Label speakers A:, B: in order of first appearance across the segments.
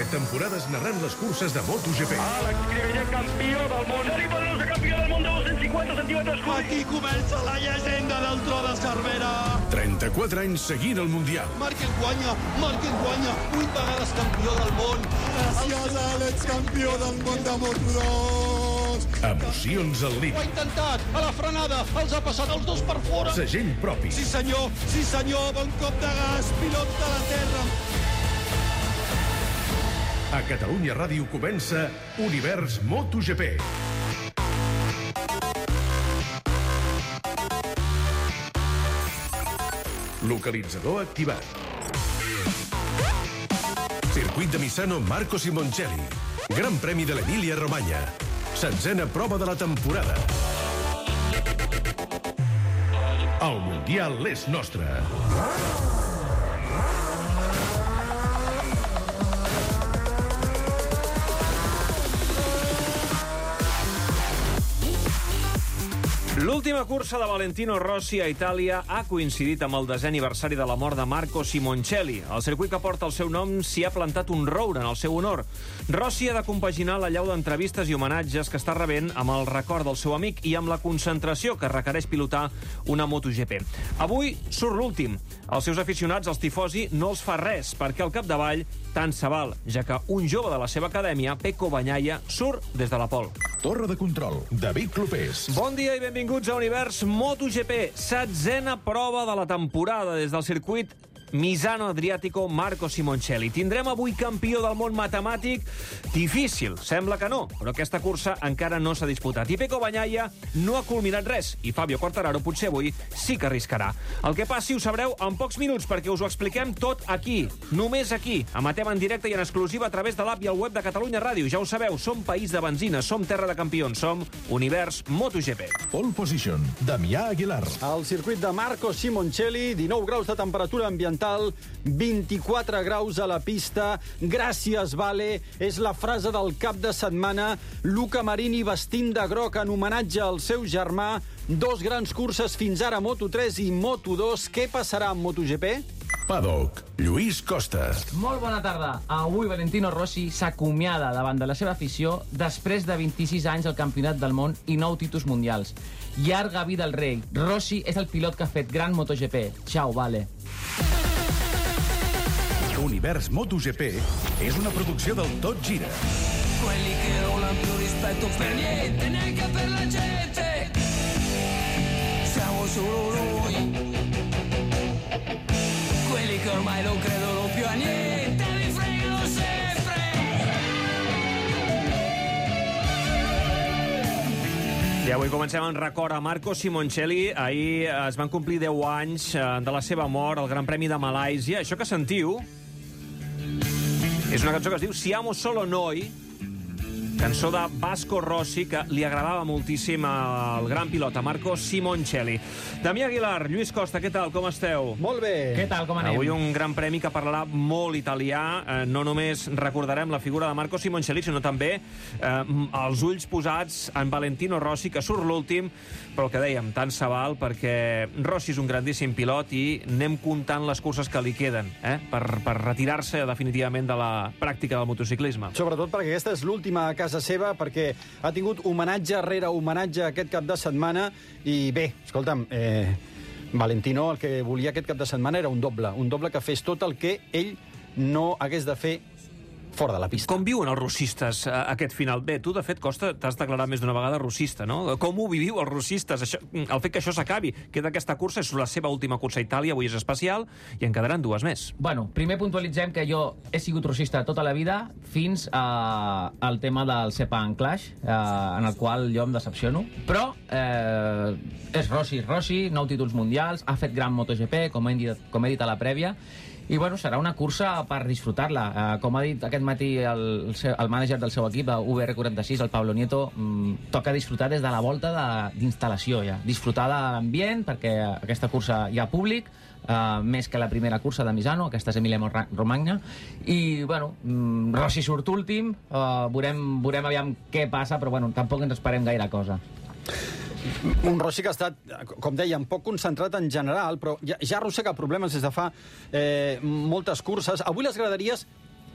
A: 17 temporades narrant les curses de MotoGP.
B: Àlex Cribellé, campió del món. Dani Pedrosa, campió del món de 250 centímetres cúbics.
C: Aquí comença la llegenda del Tro de Cervera.
A: 34 anys seguint el Mundial.
C: Márquez guanya, 8 vegades campió del món.
D: Gràcies, Àlex, campió del món de Moto2.
A: Emocions al
C: Ho ha
A: límit.
C: intentat, a la frenada, els ha passat els dos per fora.
A: Segell propi.
C: Sí senyor, bon cop de gas, pilot de la terra.
A: A Catalunya Ràdio comença Univers MotoGP. Localitzador activat. Circuit de Misano Marco Simoncelli. Gran Premi de l'Emília-Romagna. 16a prova de la temporada. El Mundial és nostre.
E: L'última cursa de Valentino Rossi a Itàlia ha coincidit amb el 10è aniversari de la mort de Marco Simoncelli. El circuit que porta el seu nom s'hi ha plantat un roure en el seu honor. Rossi ha de compaginar la llau d'entrevistes i homenatges que està rebent amb el record del seu amic i amb la concentració que requereix pilotar una MotoGP. Avui surt l'últim. Els seus aficionats, els tifosi, no els fa res, perquè al capdavall tant se val, ja que un jove de la seva acadèmia, Pecco Bagnaia, surt des de la pol.
A: Torre de control, David Clopés.
E: Bon dia i benvinguts a Univers MotoGP. 16a prova de la temporada des del circuit Misano Adriatico Marco Simoncelli. Tindrem avui campió del món matemàtic? Difícil, sembla que no, però aquesta cursa encara no s'ha disputat. I Pecco Bagnaia no ha culminat res, i Fabio Quartararo potser avui sí que arriscarà. El que passi ho sabreu en pocs minuts, perquè us ho expliquem tot aquí, només aquí. Emetem en directe i en exclusiva a través de l'app i el web de Catalunya Ràdio. Ja ho sabeu, som país de benzina, som terra de campions, som Univers MotoGP.
A: Pole position, Damià Aguilar.
F: Al circuit de Marco Simoncelli, 19 graus de temperatura ambiental, 24 graus a la pista. Gràcies, Vale, és la frase del cap de setmana. Luca Marini vestint de groc en homenatge al seu germà. Dos grans curses fins ara, Moto3 i Moto2. Què passarà amb MotoGP?
A: Paddock, Lluís Costa.
G: Molt bona tarda. Avui Valentino Rossi s'acomiada davant de la seva afició després de 26 anys al Campionat del Món i 9 títols mundials. Llarga vida al rei. Rossi és el pilot que ha fet gran MotoGP. Ciao, Vale.
A: Univers MotoGP és una producció del Tot Gira.
H: Quelli che non hanno più rispetto per niente, neanche per la gente. Siamo solo noi. Quelli che ormai non credono più a niente, mi fregano sempre.
E: I avui comencem en record a Marco Simoncelli. Ahir es van complir 10 anys de la seva mort al Gran Premi de Malàisia. Això que sentiu és una cançó que es diu Siamo Solo Noi, cançó de Vasco Rossi, que li agradava moltíssim al gran pilot, a Marco Simoncelli. Damià Aguilar, Lluís Costa, què tal, com esteu?
F: Molt bé.
G: Què tal, com anem?
E: Avui un gran premi que parlarà molt italià. No només recordarem la figura de Marco Simoncelli, sinó també els ulls posats en Valentino Rossi, que surt l'últim, però el que dèiem, tant se val, perquè Rossi és un grandíssim pilot i anem comptant les curses que li queden per retirar-se definitivament de la pràctica del motociclisme.
F: Sobretot perquè aquesta és l'última a casa seva, perquè ha tingut homenatge rere homenatge aquest cap de setmana. I bé, escolta'm, Valentino el que volia aquest cap de setmana era un doble que fes tot el que ell no hagués de fer fora de la pista.
E: Com viuen els russistes aquest final? Bé, tu, de fet, Costa, t'has declarat més d'una vegada russista, no? Com ho viviu els russistes? El fet que això s'acabi, que d'aquesta cursa és la seva última cursa a Itàlia, avui és especial, i en quedaran 2 més.
G: Bueno, primer puntualitzem que jo he sigut rossista tota la vida fins al tema del Sepang Clash, en el qual jo em decepciono. Però és Rossi, 9 títols mundials, ha fet gran MotoGP, com he dit a la prèvia, i bueno, serà una cursa per disfrutar-la. Com ha dit aquest matí el mànager del seu equip, VR46, el Pablo Nieto, toca disfrutar des de la volta d'instal·lació ja. Disfrutar de l'ambient, perquè aquesta cursa hi ha públic, més que la primera cursa de Misano, aquesta és Emília-Romagna, i bueno, Rossi surt últim, veurem aviam què passa, però bueno, tampoc ens esperem gaire cosa.
F: Un Rossi que ha estat, com dèiem, poc concentrat en general, però ja arrossega problemes des de fa moltes curses. Avui les graderies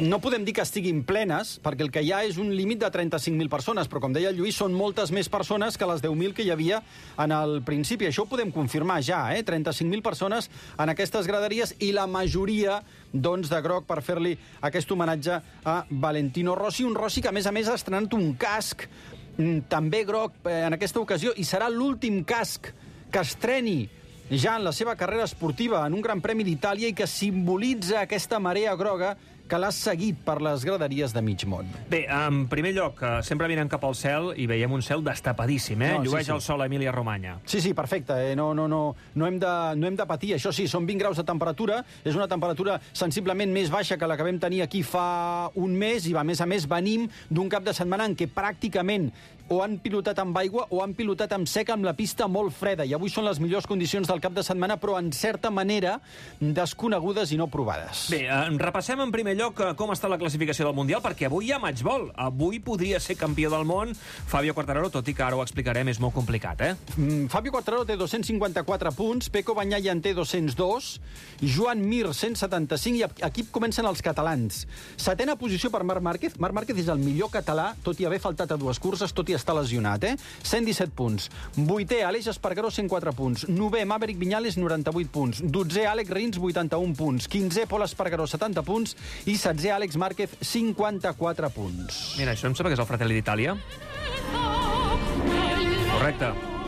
F: No podem dir que estiguin plenes, perquè el que hi ha és un límit de 35.000 persones, però com deia el Lluís, són moltes més persones que les 10.000 que hi havia en el principi. Això ho podem confirmar ja, 35.000 persones en aquestes graderies i la majoria doncs, de groc per fer-li aquest homenatge a Valentino Rossi, un Rossi que a més ha estrenat un casc també groc en aquesta ocasió i serà l'últim casc que estreni ja en la seva carrera esportiva en un Gran Premi d'Itàlia i que simbolitza aquesta marea groga que l'ha seguit per les graderies de mig món.
E: Bé, en primer lloc, sempre mirem cap al cel i veiem un cel destapadíssim, llueix el sol a Emília-Romanya.
F: Sí, perfecte. No hem de patir. Això sí, són 20 graus de temperatura. És una temperatura sensiblement més baixa que la que vam tenir aquí fa un mes i, a més, venim d'un cap de setmana en què pràcticament o han pilotat amb aigua o han pilotat amb sec amb la pista molt freda. I avui són les millors condicions del cap de setmana, però en certa manera desconegudes i no provades.
E: Bé, repassem en primer lloc com està la classificació del Mundial, perquè avui hi ha matchball. Avui podria ser campió del món Fabio Quartararo, tot i que ara ho explicarem, és molt complicat,
F: Fabio Quartararo té 254 punts, Pecco Bagnaia en té 202, Joan Mir 175, i aquí comencen els catalans. Setena posició per Marc Márquez. Marc Márquez és el millor català, tot i haver faltat a 2 curses, tot i estar lesionat, 117 punts. Vuitè, Aleix Espargaró, 104 punts. Novè, Maverick Viñales, 98 punts. 12è, Àlex Rins, 81 punts. 15è, Pol Espargaró, 70 punts. I 16è, Àlex Márquez, 54 punts.
E: Mira, això em sembla que és el Fratelli d'Itàlia. Correcte.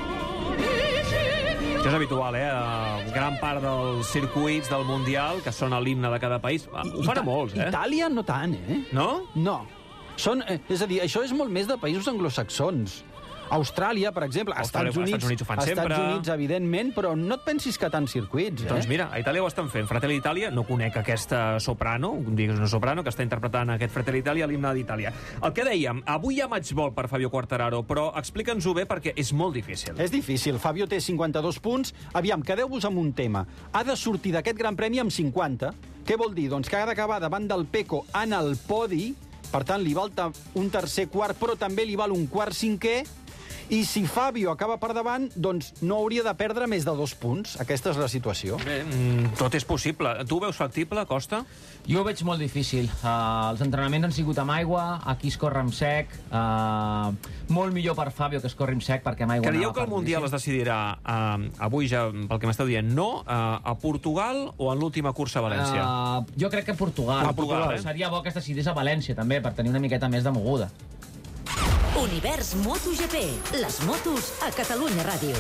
E: Això és habitual, gran part dels circuits del Mundial, que són l'himne de cada país, ho fan a molts,
F: Itàlia no tant,
E: No?
F: No. És a dir, això és molt més de països anglosaxons. Austràlia, per exemple, Estats Units
E: ho fan sempre.
F: Estats Units, evidentment, però no et pensis que tants circuits,
E: Doncs mira, a Itàlia ho estan fent. Fratelli d'Itàlia, no conec aquesta soprano, digues una soprano, que està interpretant aquest Fratelli d'Itàlia a l'himne d'Itàlia. El que dèiem, avui hi ha matchball per Fabio Quartararo, però explica'ns-ho bé perquè és molt difícil.
F: És difícil. Fabio té 52 punts. Aviam, quedeu-vos amb un tema. Ha de sortir d'aquest Gran Premi amb 50. Què vol dir? Doncs que ha d'acabar davant del Pecco en el podi, per tant, li val un tercer quart, però també li val un quart cinquè, i si Fabio acaba per davant, doncs no hauria de perdre més de 2 punts. Aquesta és la situació.
E: Bé, tot és possible. Tu ho veus factible, Costa?
G: Jo ho veig molt difícil. Els entrenaments han sigut amb aigua, aquí es corre amb sec. Molt millor per Fabio que es corri amb sec, perquè amb aigua...
E: Creieu que el Mundial es decidirà, avui ja, pel que m'esteu dient, a Portugal o en l'última cursa a València?
G: Jo crec que Portugal.
E: Portugal.
G: Seria bo que es decidís a València, també, per tenir una miqueta més de moguda.
I: Univers MotoGP. Les motos a Catalunya Ràdio.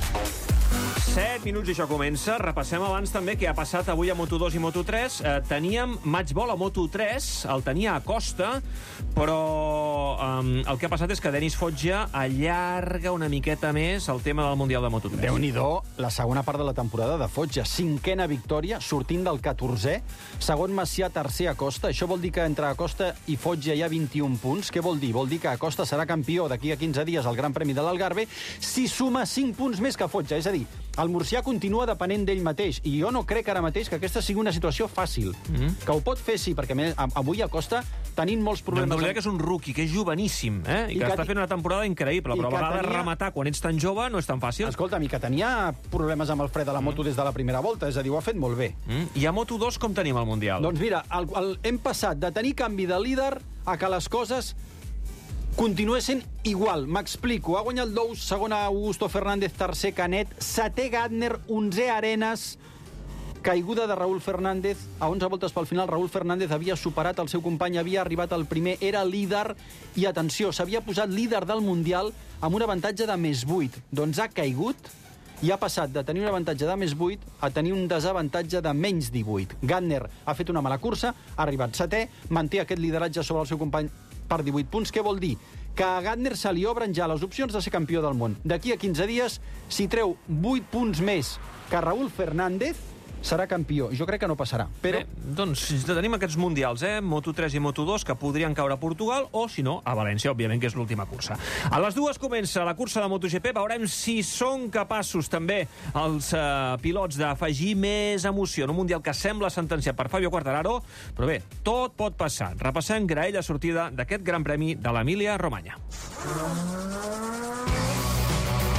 E: 7 minuts i això comença. Repassem abans també què ha passat avui a Moto2 i Moto3. Teníem matchball a Moto3, el tenia a Costa, però el que ha passat és que Denis Foggia allarga una miqueta més el tema del Mundial de Moto3.
F: Déu-n'hi-do, la segona part de la temporada de Foggia. 5a victòria, sortint del 14è. Segon Macià, tercer Acosta. Això vol dir que entre Acosta i Foggia hi ha 21 punts. Què vol dir? Vol dir que Acosta serà campió d'aquí a 15 dies al Gran Premi de l'Algarve si suma 5 punts més que Foggia. És a dir, el murcià continua depenent d'ell mateix, i jo no crec ara mateix que aquesta sigui una situació fàcil. Que ho pot fer, sí, perquè avui Acosta tenint molts problemes...
E: No oblidem que és un rookie, que és joveníssim, i que està fent una temporada increïble, però a vegades rematar quan ets tan jove no és tan fàcil.
F: Escolta'm, i que tenia problemes amb el fre de la moto des de la primera volta, és a dir, ho ha fet molt bé.
E: I a Moto2 com tenim el Mundial?
F: Doncs mira, hem passat de tenir canvi de líder a que les coses continuessin igual. M'explico. Ha guanyat Dous, segona Augusto Fernández, tercer Canet, setè Gardner, 11è Arenas, caiguda de Raúl Fernández. A 11 voltes pel final, Raúl Fernández havia superat el seu company, havia arribat al primer, era líder, i atenció, s'havia posat líder del Mundial amb un avantatge de més 8. Doncs ha caigut i ha passat de tenir un avantatge de més 8 a tenir un desavantatge de menys 18. Gardner ha fet una mala cursa, ha arribat setè, manté aquest lideratge sobre el seu company per 18 punts. Què vol dir? Que a Gardner se li obren ja les opcions de ser campió del món. D'aquí a 15 dies, si treu 8 punts més que Raúl Fernández, serà campió. Jo crec que no passarà. Però...
E: Bé, doncs tenim aquests mundials, Moto3 i Moto2, que podrien caure a Portugal o, si no, a València, òbviament, que és l'última cursa. A les 2 comença la cursa de MotoGP. Veurem si són capaços també els pilots d'afegir més emoció en un mundial que sembla sentenciat per Fabio Quartararo, però bé, tot pot passar. Repassem graella sortida d'aquest Gran Premi de l'Emília-Romanya.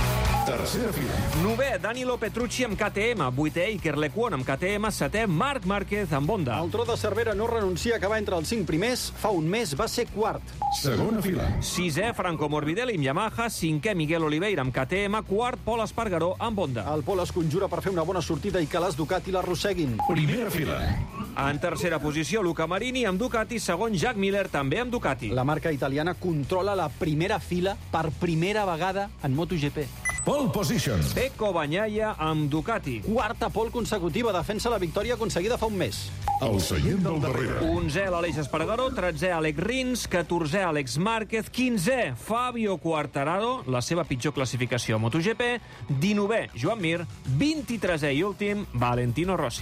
A: Tercera fila.
E: 9è, Danilo Petrucci amb KTM. 8è, Iker Lecuona amb KTM. 7è, Marc Márquez amb Honda.
F: El Tro de Cervera no renuncia a acabar entre els 5 primers. Fa un mes va ser quart.
A: Segona fila.
E: 6è, Franco Morbidelli amb Yamaha. 5è, Miguel Oliveira amb KTM. 4è, Pol Espargaró amb Honda.
F: El Pol es conjura per fer una bona sortida i que les Ducati l'arrosseguin.
A: Primera fila.
E: En tercera posició, Luca Marini amb Ducati. Segon, Jack Miller, també amb Ducati.
F: La marca italiana controla la primera fila per primera vegada en MotoGP.
A: Pole position.
E: Pecco Bagnaia amb Ducati.
F: Quarta pole consecutiva, defensa la victòria aconseguida fa un mes.
A: El seient del darrere.
E: 11è, l'Aleix Espargaró. 13è, Alex Rins. 14è, Àlex Márquez. 15è, Fabio Quartararo, la seva pitjor classificació a MotoGP. 19è, Joan Mir. 23è i últim, Valentino Rossi.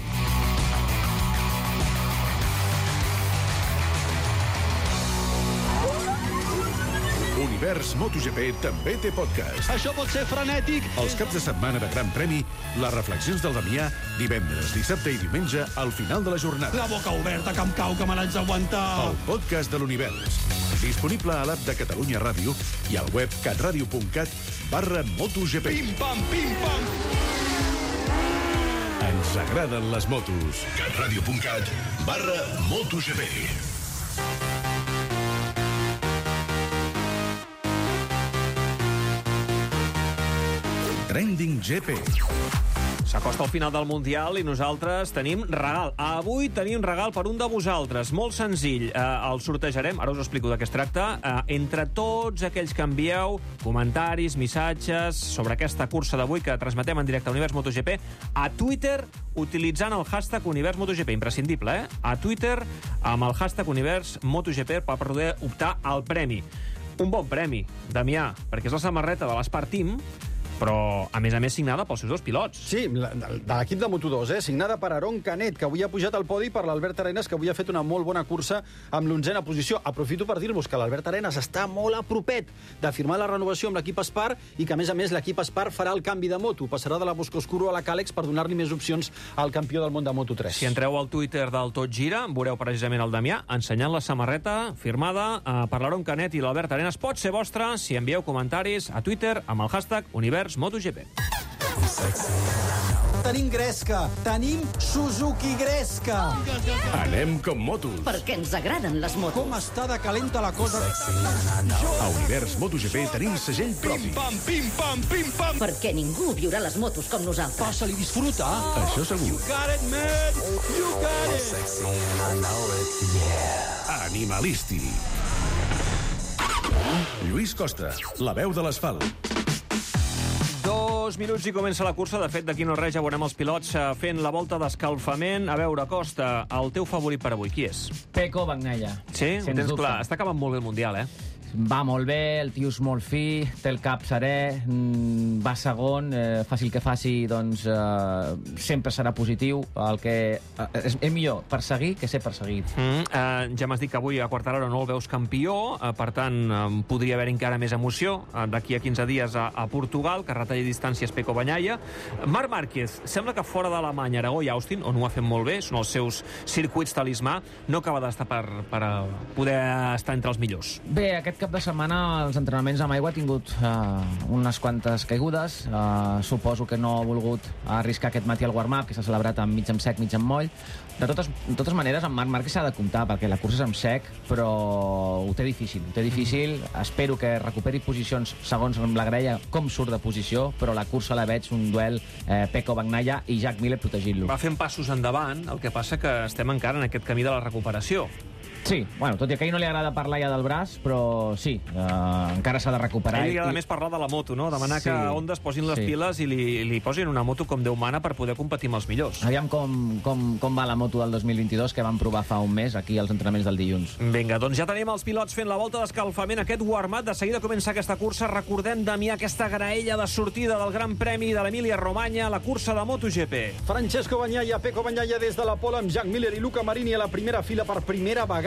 A: Univers MotoGP també té podcast.
C: Això pot ser frenètic.
A: Els caps de setmana de Gran Premi, les reflexions del Damià, divendres, dissabte i diumenge al final de la jornada.
C: La boca oberta, que em cau, que me l'haig d'aguantar.
A: El podcast de l'Univers. Disponible a l'app de Catalunya Ràdio i al web catradio.cat/MotoGP.
C: Pim-pam, pim-pam.
A: Ens agraden les motos. catradio.cat/MotoGP. Trending GP.
E: S'acosta al final del Mundial i nosaltres tenim regal. Avui tenim regal per un de vosaltres, molt senzill. El sortejarem, ara us explico de què es tracta, entre tots aquells que envieu comentaris, missatges sobre aquesta cursa d'avui que transmetem en directe a Univers MotoGP a Twitter utilitzant el hashtag Univers MotoGP. Imprescindible, eh? A Twitter amb el hashtag Univers MotoGP per poder optar al premi. Un bon premi, Damià, perquè és la samarreta de l'Espart Team, però, a més signada pels seus dos pilots.
F: Sí, de l'equip de Moto2, signada per Aron Canet, que avui ha pujat al podi, per l'Albert Arenas, que avui ha fet una molt bona cursa amb l'11a posició. Aprofito per dir-vos que l'Albert Arenas està molt a propet de firmar la renovació amb l'equip Espart i que, a més, l'equip Espart farà el canvi de moto. Passarà de la Boscoscuro a la Càlex per donar-li més opcions al campió del món de Moto3.
E: Si entreu al Twitter del Tot Gira, veureu precisament el Damià ensenyant la samarreta firmada per l'Aron Canet i l'Albert Arenas. Pot ser vostra si envieu comentaris a Twitter amb el hashtag Univers MotoGP.
C: Tenim Gresca, tenim Suzuki Gresca.
A: Anem com motos.
I: Perquè ens agraden les motos.
C: Com està de calenta la cosa.
A: A Univers MotoGP tenim segell propi.
C: Pim-pam, pim-pam, pim-pam.
I: Perquè ningú viurà les motos com nosaltres.
C: Passa-li, disfruta.
A: Això segur.
C: You got it, man. You got it.
A: Animalisti. Lluís Costa, la veu de l'asfalt.
E: 2 minuts i comença la cursa. De fet, d'aquí no res ja veurem els pilots fent la volta d'escalfament. A veure, Costa, el teu favorit per avui, qui és?
G: Pecco Bagnaia.
E: Sí? Ho tens clar. Està acabant molt bé el Mundial, eh?
G: Va molt bé, el tio és molt fi, té el cap serè, va segon, faci el que faci, doncs sempre serà positiu. El que és millor perseguir que ser perseguit.
E: Ja m'has dit que avui a Quartararo no el veus campió, per tant, podria haver encara més emoció d'aquí a 15 dies a Portugal, que retalli distàncies Pecco Bagnaia. Marc Márquez, sembla que fora d'Alemanya, Aragó i Austin, on ho ha fet molt bé, són els seus circuits talismà, no acaba d'estar per poder estar entre els millors.
G: Bé, aquest cap de setmana els entrenaments amb aigua ha tingut unes quantes caigudes. Suposo que no ha volgut arriscar aquest matí el warm-up, que s'ha celebrat amb mig en sec, mig en moll. De totes maneres, en Marc Márquez s'ha de comptar, perquè la cursa és en sec, però ho té difícil. Espero que recuperi posicions segons amb la grella, com surt de posició, però la cursa la veig un duel Pecco Bagnaia i Jack Miller protegint-lo.
E: Va fent passos endavant, el que passa que estem encara en aquest camí de la recuperació.
G: Sí, bueno, tot i que a ell no li agrada parlar ja del braç, però sí, encara s'ha de recuperar.
E: A ell li agrada més parlar de la moto, no? Demanar que Honda es posin les piles i li posin una moto com Déu mana per poder competir amb els millors.
G: Aviam com va la moto del 2022 que van provar fa un mes aquí als entrenaments del dilluns.
E: Vinga, doncs ja tenim els pilots fent la volta d'escalfament, aquest warm-up. De seguida comença aquesta cursa. Recordem, Damià, aquesta graella de sortida del Gran Premi de l'Emília-Romanya, la cursa de MotoGP.
F: Francesco Bagnaia, Pecco Bagnaia des de la pole amb Jack Miller i Luca Marini a la primera fila per primera vegada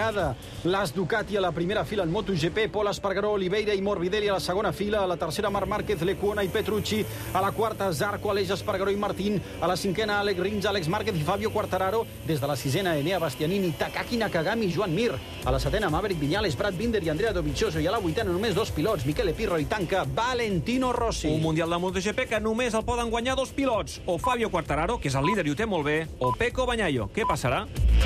F: vegada. L'As Ducati a la primera fila en MotoGP, Pol Espargaró, Oliveira i Morbidelli a la segona fila, a la tercera Marc Márquez, Lecuona i Petrucci, a la quarta Zarco, Aleix Espargaró i Martín, a la cinquena Alex Rins, Àlex Márquez i Fabio Quartararo, des de la sisena Enea Bastianini, Takaki Nakagami i Joan Mir, a la setena Maverick Viñales, Brad Binder i Andrea Dovizioso, i a la vuitena només 2 pilots, Michele Pirro i tanca Valentino Rossi.
E: Un Mundial de MotoGP que només el poden guanyar 2 pilots, o Fabio Quartararo, que és el líder i ho té molt bé, o Pecco Bagnaia. Què passarà?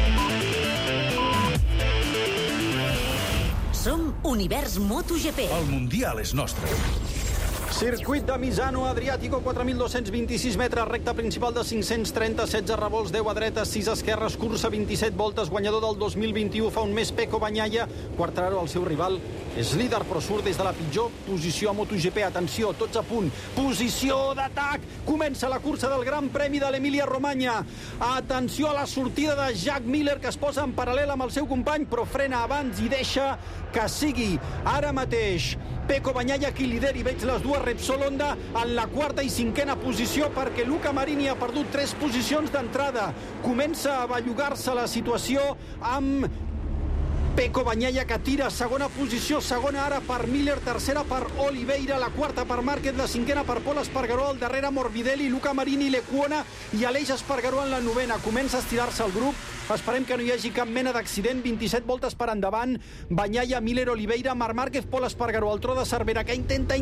I: Som Univers MotoGP.
A: El Mundial és nostre.
F: Circuit de Misano, Adriàtico, 4.226 metres, recta principal de 530, 16 revolts, 10 a dreta, 6 esquerres, cursa 27 voltes, guanyador del 2021, fa un mes Pecco Bagnaia. Quartararo, el seu rival, és líder, però surt des de la pitjor posició a MotoGP. Atenció, tots a punt. Posició d'atac. Comença la cursa del Gran Premi de l'Emília-Romagna. Atenció a la sortida de Jack Miller, que es posa en paral·lel amb el seu company, però frena abans i deixa que sigui ara mateix Pecco Bagnaia qui lideri. Veig les dues Repsol Honda en la quarta i cinquena posició, perquè Luca Marini ha perdut 3 posicions d'entrada. Comença a bellugar-se la situació amb Pecco Bagnaia, que tira segona posició, segona ara per Miller, tercera per Oliveira, la quarta per Márquez, la cinquena per Pol Espargaró, al darrere Morbidelli, Luca Marini, Lecuona i Aleix Espargaró en la novena. Comença a estirar-se el grup. Esperem que no hi hagi cap mena d'accident. 27 voltes per endavant. Bagnaia, Miller, Oliveira, Marc Márquez, Pol Espargaró, el tro de Cervera, que intenta,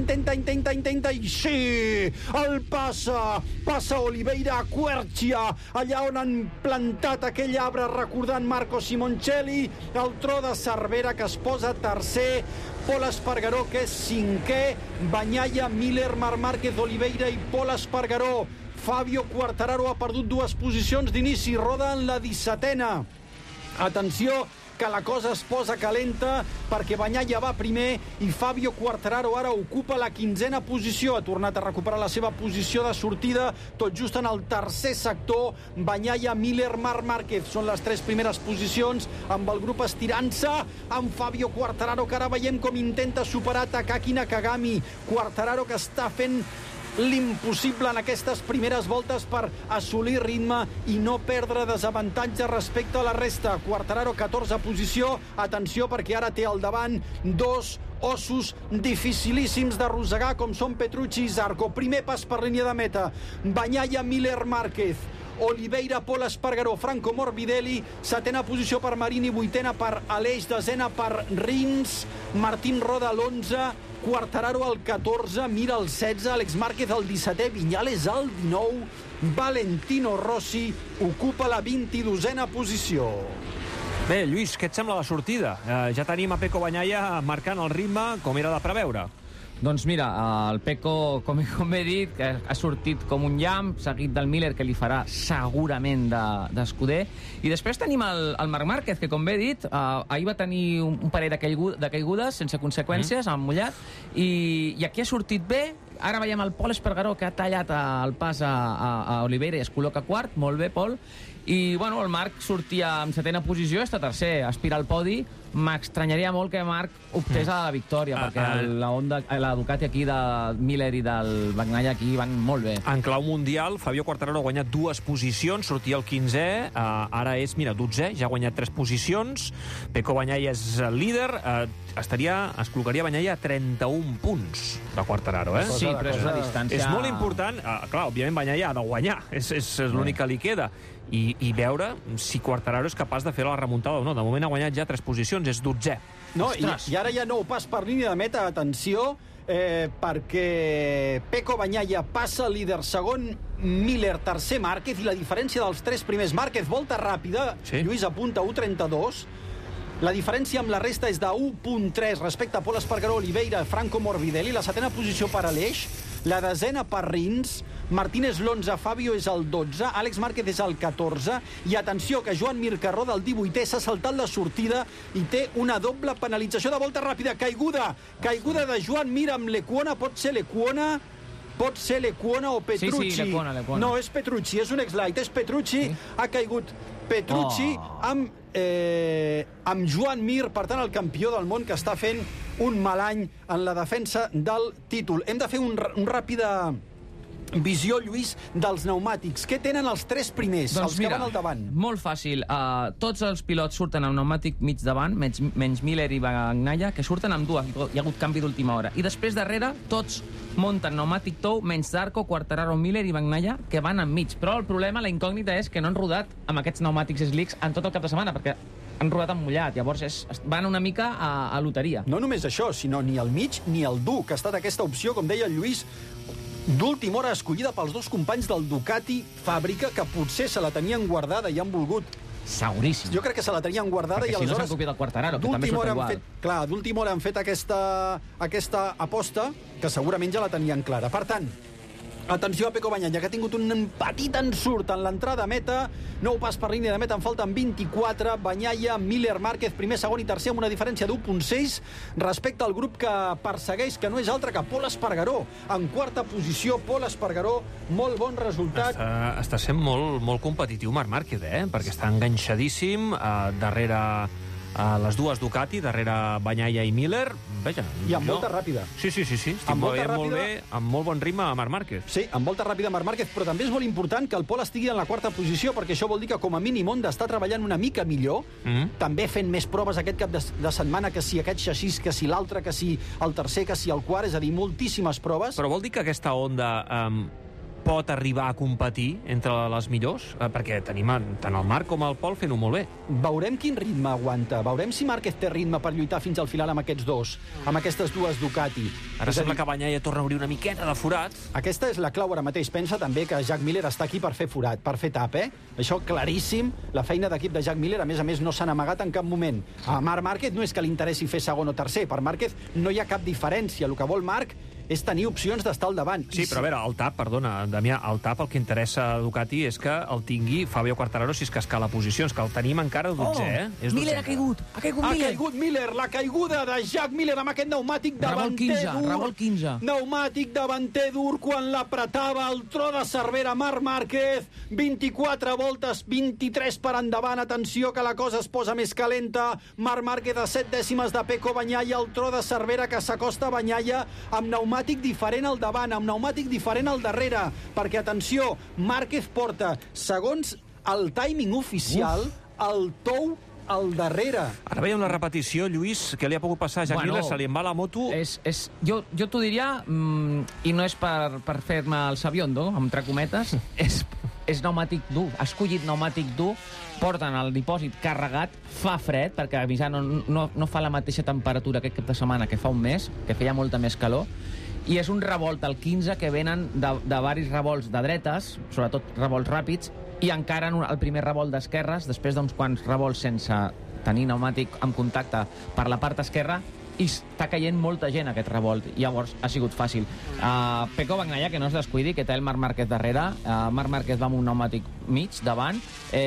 F: i sí! El passa Oliveira a Quercia, allà on han plantat aquell arbre, recordant Marco Simoncelli. El tro de Cervera, que es posa tercer, Pol Espargaró, que és cinquè, Bagnaia, Miller, Marc Márquez, Oliveira i Pol Espargaró. Fabio Quartararo ha perdut 2 posicions d'inici, roda en la 17a. Atenció, que la cosa es posa calenta, perquè Bagnaia va primer i Fabio Quartararo ara ocupa la 15a posició. Ha tornat a recuperar la seva posició de sortida, tot just en el tercer sector. Bagnaia, Miller, Marc Márquez són les 3 primeres posicions, amb el grup estirant-se, amb Fabio Quartararo, que ara veiem com intenta superar Takaki Nakagami. Quartararo, que està fent l'impossible en aquestes primeres voltes per assolir ritme i no perdre desavantatge respecte a la resta. Quartararo, 14 posició. Atenció, perquè ara té al davant 2 ossos dificilíssims d'arrossegar, com són Petrucci i Zarco. Primer pas per línia de meta. Bagnaia, Miller, Márquez, Oliveira, Pol Espargaró, Franco Morbidelli, setena posició per Marini, vuitena per Aleix, desena per Rins, Martín Roda l'11, Quartararo al 14, Mir al 16, Àlex Márquez al 17è, Viñales al 19, Valentino Rossi ocupa la 22a posició.
E: Bé, Lluís, què et sembla la sortida? Ja tenim a Pecco Bagnaia marcant el ritme com era de preveure.
G: Doncs mira, el Pecco, com he dit, que ha sortit com un llamp, seguit del Miller, que li farà segurament d'escuder. I després tenim el Marc Márquez, que, com bé dit, ahir va tenir un parell de caigudes sense conseqüències, amb mullat, i aquí ha sortit bé. Ara veiem el Pol Espargaró, que ha tallat el pas a Oliveira i es col·loca quart. Molt bé, Pol. I, bueno, el Marc sortia en setena posició, està tercer, aspira al podi. M'estranyaria molt que Marc optés a la victòria, perquè la Ducati aquí de Miller i del Bagnaia aquí van molt bé.
E: En clau mundial, Fabio Quartararo ha guanyat 2 posicions, sortia el 15è, ara és, mira, 12è, ja ha guanyat 3 posicions. Pecco Bagnaia és el líder, es col·locaria Bagnaia a 31 punts de Quartararo, eh?
G: Sí, però és una distància...
E: És molt important, clar, òbviament Bagnaia ha de guanyar, és l'únic que li queda. I veure si Quartararo és capaç de fer la remuntada o no. De moment ha guanyat ja 3 posicions, és 12è.
F: No, i ara ja nou pas per línia de meta, atenció, perquè Pecco Bagnaia passa líder, segon Miller, tercer Márquez, i la diferència dels 3 primers Márquez, volta ràpida, sí. Lluís apunta 1.32, la diferència amb la resta és de 1.3 respecte a Pol Espargaró, Oliveira, Franco Morbidelli, la setena posició per Aleix, la desena per Rins, Martínez l'11, Fabio és el 12, Àlex Márquez és el 14, i atenció que Joan Mir, que roda el 18è, s'ha saltat la sortida i té una doble penalització de volta ràpida. Caiguda de Joan Mir amb Lecuona, pot ser Lecuona o Petrucci.
G: Sí, Lecuona.
F: No, és Petrucci, és un ex-light, és Petrucci, sí. Ha caigut Petrucci amb Joan Mir, per tant el campió del món, que està fent un mal any en la defensa del títol. Hem de fer un ràpida visió, Lluís, dels pneumàtics. Què tenen els 3 primers, els que van al davant?
G: Molt fàcil. Tots els pilots surten amb pneumàtic mig davant, menys Miller i Bagnaia, que surten amb dues. Hi ha hagut canvi d'última hora. I després, darrere, tots munten pneumàtic tou, menys Zarco, Quartararo, Miller i Bagnaia, que van enmig. Però el problema, la incògnita, és que no han rodat amb aquests pneumàtics slicks en tot el cap de setmana, perquè han rodat amb mullat. Llavors van una mica a loteria.
F: No només això, sinó ni el mig ni el dur, que ha estat aquesta opció, com deia el Lluís, d'última hora escollida pels 2 companys del Ducati Fàbrica, que potser se la tenien guardada i han volgut.
G: Seguríssim.
F: Jo crec que se la tenien guardada
G: perquè
F: i aleshores...
G: si no s'han copiat el Quartararo, que també surt igual.
F: Clar, d'última hora han fet aquesta aposta que segurament ja la tenien clara. Per tant, atenció a Pecco Bagnaia, que ha tingut un petit ensurt en l'entrada a meta. Nou pas per línia de meta, en falten 24. Bagnaia, Miller, Márquez, primer, segon i tercer, amb una diferència d'1.6 respecte al grup que persegueix, que no és altre que Pol Espargaró. En quarta posició, Pol Espargaró, molt bon resultat.
E: Està sent molt competitiu Marc Márquez, perquè està enganxadíssim darrere les dues Ducati, darrere Bagnaia i Miller. Veja,
F: i amb volta ràpida.
E: Sí. Estic veient molt bé, amb molt bon ritme a Marc Márquez.
F: Sí, amb volta ràpida Marc Márquez, però també és molt important que el Pol estigui en la quarta posició, perquè això vol dir que com a mínim Honda està treballant una mica millor, també fent més proves aquest cap de setmana, que si aquest xassís, que si l'altre, que si el tercer, que si el quart, és a dir, moltíssimes proves.
E: Però vol dir que aquesta Honda pot arribar a competir entre les millors? Perquè tenim tant el Marc com el Pol fent-ho molt bé.
F: Veurem quin ritme aguanta. Veurem si Márquez té ritme per lluitar fins al final amb aquests dos, amb aquestes dues Ducati.
E: Ara sembla que Bagnaia torna a obrir una miqueta de forat.
F: Aquesta és la clau ara mateix. Pensa també que Jack Miller està aquí per fer forat, per fer tap, Això claríssim. La feina d'equip de Jack Miller, a més, no s'han amagat en cap moment. A Marc Márquez no és que li interessi fer segon o tercer. Per Márquez no hi ha cap diferència. El que vol Marc és tenir opcions d'estar al davant.
E: Sí, però a veure, el tap, perdona, Damià, el tap el que interessa a Ducati és que el tingui Fabio Quartararo si és que escala posicions, que el tenim encara 12,
G: Miller ha caigut Miller.
F: Ha caigut Miller, la caiguda de Jack Miller amb aquest pneumàtic davanter dur.
G: Revolt 15.
F: Pneumàtic davanter dur quan l'apretava el tro de Cervera Marc Márquez. 24 voltes, 23 per endavant. Atenció que la cosa es posa més calenta. Marc Márquez a 7 dècimes de Pecco Bagnaia, el tro de Cervera que s'acosta a Bagnaia amb pneumàtic diferent al davant, amb pneumàtic diferent al darrere, perquè, atenció, Márquez porta, segons el timing oficial, el tou al darrere.
E: Ara veiem la repetició, Lluís, que li ha pogut passar a Jack Miller, se li en va la moto.
G: Jo t'ho diria, i no és per fer-me el sabiondo, entre cometes, és pneumàtic dur. Ha escollit pneumàtic dur, porten el dipòsit carregat, fa fred, perquè a Misano no fa la mateixa temperatura aquest cap de setmana que fa un mes, que feia molta més calor, i és un revolt al 15 que venen de diversos revolts de dretes, sobretot revolts ràpids, i encara el primer revolt d'esquerres, després d'uns quants revolts sense tenir pneumàtic en contacte per la part esquerra, i està caient molta gent aquest revolt. Llavors ha sigut fàcil. Pecco Bagnaia, que no es descuidi, que té el Marc Márquez darrere. Marc Márquez va amb un pneumàtic mig davant.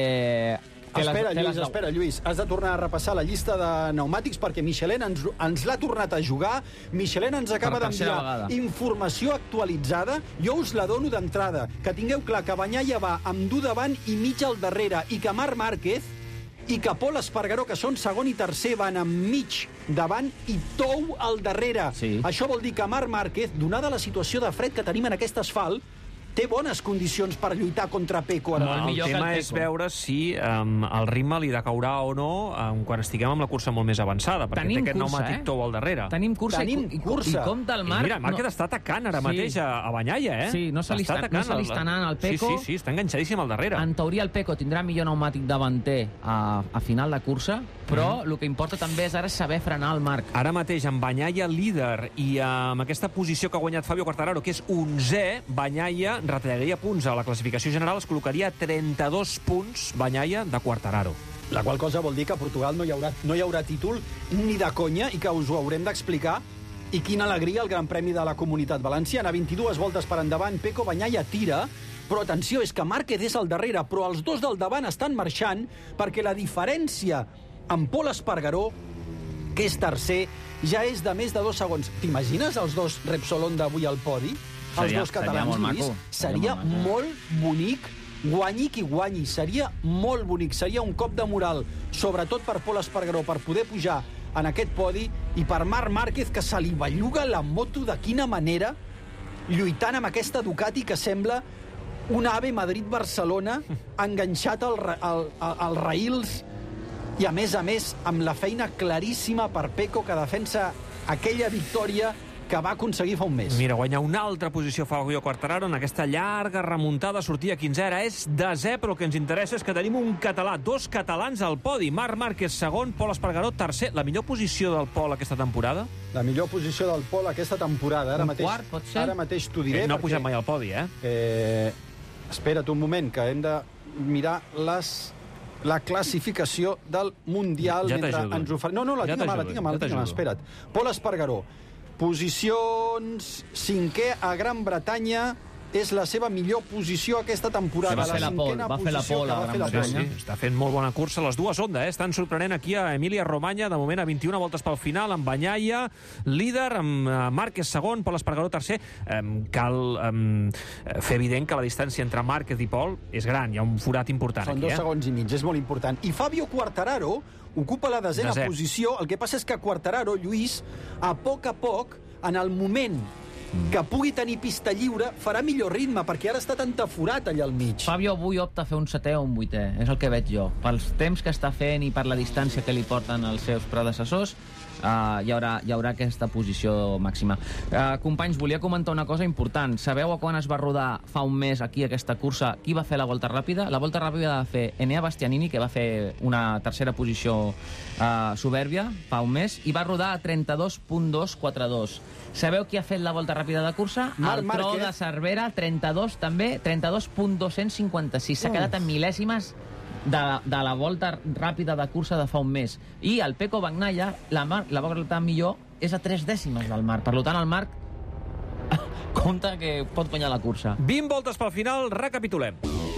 F: Espera, Lluís, has de tornar a repassar la llista de pneumàtics perquè Michelin ens l'ha tornat a jugar. Michelin ens acaba d'enviar informació actualitzada. Jo us la dono d'entrada. Que tingueu clar que Bagnaia va amb dur davant i mig al darrere, i que Marc Márquez i que Pol Espargaró, que són segon i tercer, van amb mig davant i tou al darrere.
G: Sí.
F: Això vol dir que Marc Márquez, donada la situació de fred que tenim en aquest asfalt, té bones condicions per lluitar contra Pecco.
E: El tema és veure si el ritme li decaurà o no quan estiguem amb la cursa molt més avançada, perquè té aquest pneumàtic tou al darrere.
G: Tenim cursa. I compta el Marc.
E: Mira, Márquez està atacant ara mateix a Bagnaia,
G: Sí, no se li està anant al Pecco.
E: Sí, està enganxadíssim al darrere.
G: En teoria el Pecco tindrà millor pneumàtic davanter a final de cursa, però el que importa també és ara saber frenar el Marc.
E: Ara mateix, amb Bagnaia líder i amb aquesta posició que ha guanyat Fabio Quartararo, que és 11è, Bagnaia retallaria punts a la classificació general, es col·locaria 32 punts Bagnaia de Quartararo.
F: La qual cosa vol dir que a Portugal no hi haurà títol ni de conya i que us ho haurem d'explicar. I quina alegria el Gran Premi de la Comunitat Valenciana. 22 voltes per endavant, Pecco Bagnaia tira, però atenció, és que Márquez és al darrere, però els dos del davant estan marxant perquè la diferència amb Pol Espargaró, que és tercer, ja és de més de 2 segons. T'imagines els dos Repsol Honda avui al podi? Els dos catalans, Lluís? Seria molt bonic, guanyi qui guanyi. Seria molt bonic, seria un cop de moral, sobretot per Pol Espargaró, per poder pujar en aquest podi, i per Marc Márquez, que se li belluga la moto de quina manera. lluitant amb aquesta Ducati que sembla un AVE Madrid-Barcelona enganxat als raïls i, a més, amb la feina claríssima per Pecco, que defensa aquella victòria que va aconseguir fa un mes.
E: Mira, guanya una altra posició Fabio Quartararo en aquesta llarga remuntada, sortia 15è, ara és 10è, però el que ens interessa és que tenim un català, 2 catalans al podi. Marc Márquez, segon, Pol Espargaró, tercer. La millor posició del Pol aquesta temporada?
F: La millor posició del Pol aquesta temporada. Ara mateix,
G: quart, pot ser?
F: Ara mateix t'ho diré.
E: No ha pujat mai al podi,
F: Espera't un moment, que hem de mirar la classificació del Mundial.
E: Ja t'ajudo.
F: No, la tinc a mà, espera't. Pol Espargaró, posicions 5è a Gran Bretanya, és la seva millor posició aquesta temporada.
G: Va fer la pole a Gran Bretanya.
E: Sí, està fent molt bona cursa. Les dues Honda, estan sorprenent aquí a Emília-Romanya, de moment a 21 voltes pel final, amb Bagnaia líder, amb Márquez segon, Pol Espargaró tercer. Cal fer evident que la distància entre Márquez i Pol és gran, hi ha un forat important.
F: Són
E: aquí,
F: 2 segons i mig, és molt important. I Fabio Quartararo ocupa la 10è posició. El que passa és que Quartararo, Lluís, a poc, en el moment que pugui tenir pista lliure, farà millor ritme, perquè ara està tan forat allà al mig.
G: Fabio avui opta a fer un 7è o un 8è, és el que veig jo. Pels temps que està fent i per la distància que li porten els seus predecessors, hi haurà aquesta posició màxima. Companys, volia comentar una cosa important. Sabeu a quan es va rodar fa un mes aquí aquesta cursa? Qui va fer la volta ràpida? La volta ràpida va fer Enea Bastianini, que va fer una tercera posició soberbia fa un mes, i va rodar a 32.242. Sabeu qui ha fet la volta ràpida de cursa?
F: Marc Márquez.
G: Tro de Cervera, 32 també, 32.256. S'ha quedat en mil·lèsimes de la volta ràpida de cursa de fa un mes. I el Pecco Bagnaia, la volta millor, és a 3 dècimes del Marc. Per tant, el Marc compta que pot guanyar la cursa.
E: 20 voltes pel final, recapitulem.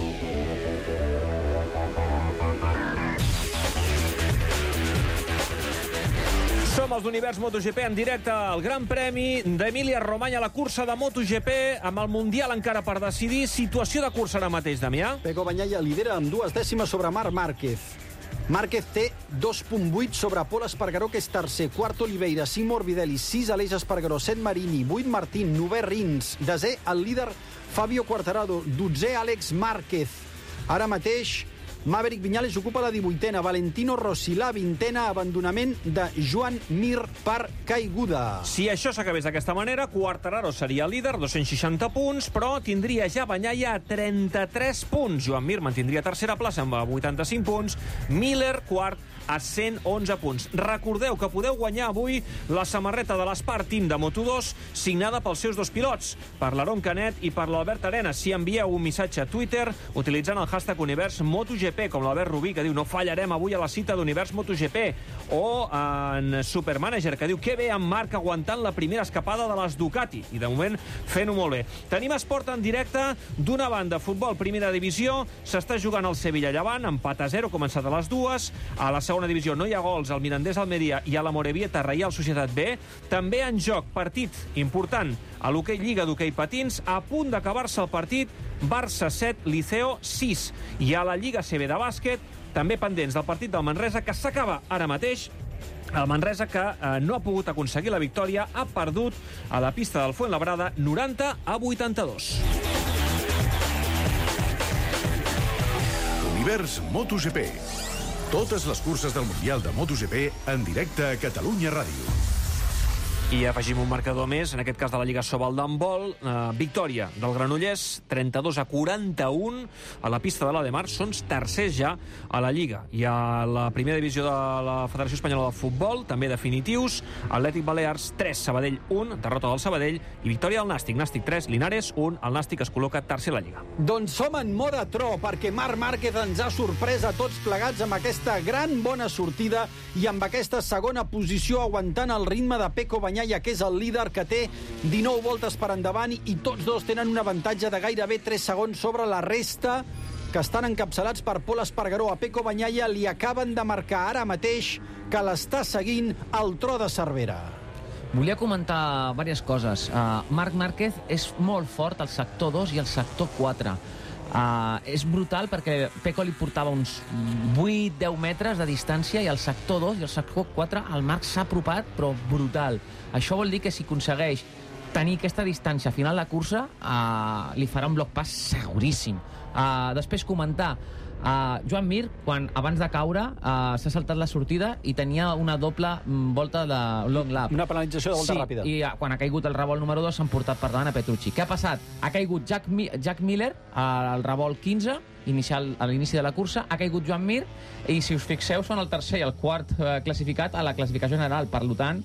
E: Som els d'Univers MotoGP en directe al Gran Premi d'Emília-Romanya, la cursa de MotoGP, amb el Mundial encara per decidir. Situació de cursa ara mateix, Damià.
F: Pecco Bagnaia lidera amb 2 dècimes sobre Marc Márquez. Márquez té 2.8 sobre Pol Espargaró, que és tercer. Quart Oliveira, 5 Morbidelli, 6 Aleix Espargaró, 7 Marini, 8 Martín, 9 Rins. Desè, el líder Fabio Quartararo. 12è, Àlex Márquez. Ara mateix Maverick Viñales ocupa la 18a, Valentino Rossi la 20a, abandonament de Joan Mir per caiguda.
E: Si això s'acabés d'aquesta manera, Quartararo seria líder, 260 punts, però tindria ja Bagnaia a 33 punts. Joan Mir mantindria tercera plaça amb 85 punts, Miller quart a 111 punts. Recordeu que podeu guanyar avui la samarreta de l'Espart Team de Moto2 signada pels seus 2 pilots, per l'Aaron Canet i per l'Albert Arenas, si envieu un missatge a Twitter utilitzant el hashtag Univers MotoGP, com l'Albert Rubí, que diu no fallarem avui a la cita d'Univers MotoGP, o en Supermanager, que diu que bé en Marc aguantant la primera escapada de les Ducati, i de moment fent-ho molt bé. Tenim esport en directe. D'una banda, futbol primera divisió, s'està jugant el Sevilla Llevant, empat a 0, començat a les 2. A la segona divisió no hi ha gols, al Mirandés Almeria i a la Morevieta Reial Societat B. També en joc partit important a l'hoquei Lliga d'hoquei patins, a punt d'acabar-se el partit, Barça 7, Liceo 6. I a la Lliga CB de bàsquet, també pendents del partit del Manresa, que s'acaba ara mateix. El Manresa, que no ha pogut aconseguir la victòria, ha perdut a la pista del Fuenlabrada 90-82.
A: Univers MotoGP. Totes les curses del Mundial de MotoGP en directe a Catalunya Ràdio.
E: I afegim un marcador més, en aquest cas de la Lliga Sobal d'handbol. Victòria del Granollers, 32-41 a la pista de l'Ademar. Són tercers ja a la Lliga. I a la primera divisió de la Federació Espanyola de Futbol, també definitius. Atlètic Balears 3, Sabadell 1, derrota del Sabadell, i victòria del Nàstic. Nàstic 3, Linares 1. El Nàstic es col·loca tercer a la Lliga.
F: Doncs som en mode tro, perquè Marc Márquez ens ha sorprès a tots plegats amb aquesta gran bona sortida i amb aquesta segona posició aguantant el ritme de Pecco Bagnaia, que és el líder, que té 19 voltes per endavant, i tots dos tenen un avantatge de gairebé 3 segons sobre la resta, que estan encapçalats per Pol Espargaró. A Pecco Bagnaia li acaben de marcar ara mateix que l'està seguint el Tro de Cervera.
G: Volia comentar diverses coses. Marc Márquez és molt fort al sector 2 i al sector 4. És brutal perquè Pecco li portava uns 8-10 metres de distància, i al sector 2 i al sector 4 el Marc s'ha apropat, però brutal. Això vol dir que si aconsegueix tenir aquesta distància a final de cursa li farà un bloc pas seguríssim. Després comentar Joan Mir, quan abans de caure s'ha saltat la sortida i tenia una doble volta de long lap.
F: Una penalització de volta ràpida.
G: I quan ha caigut el revolt número 2 s'han portat per davant a Petrucci. Què ha passat? Ha caigut Jack Miller al revolt 15, a l'inici de la cursa, ha caigut Joan Mir, i si us fixeu són el tercer i el quart classificat a la classificació general. Per tant,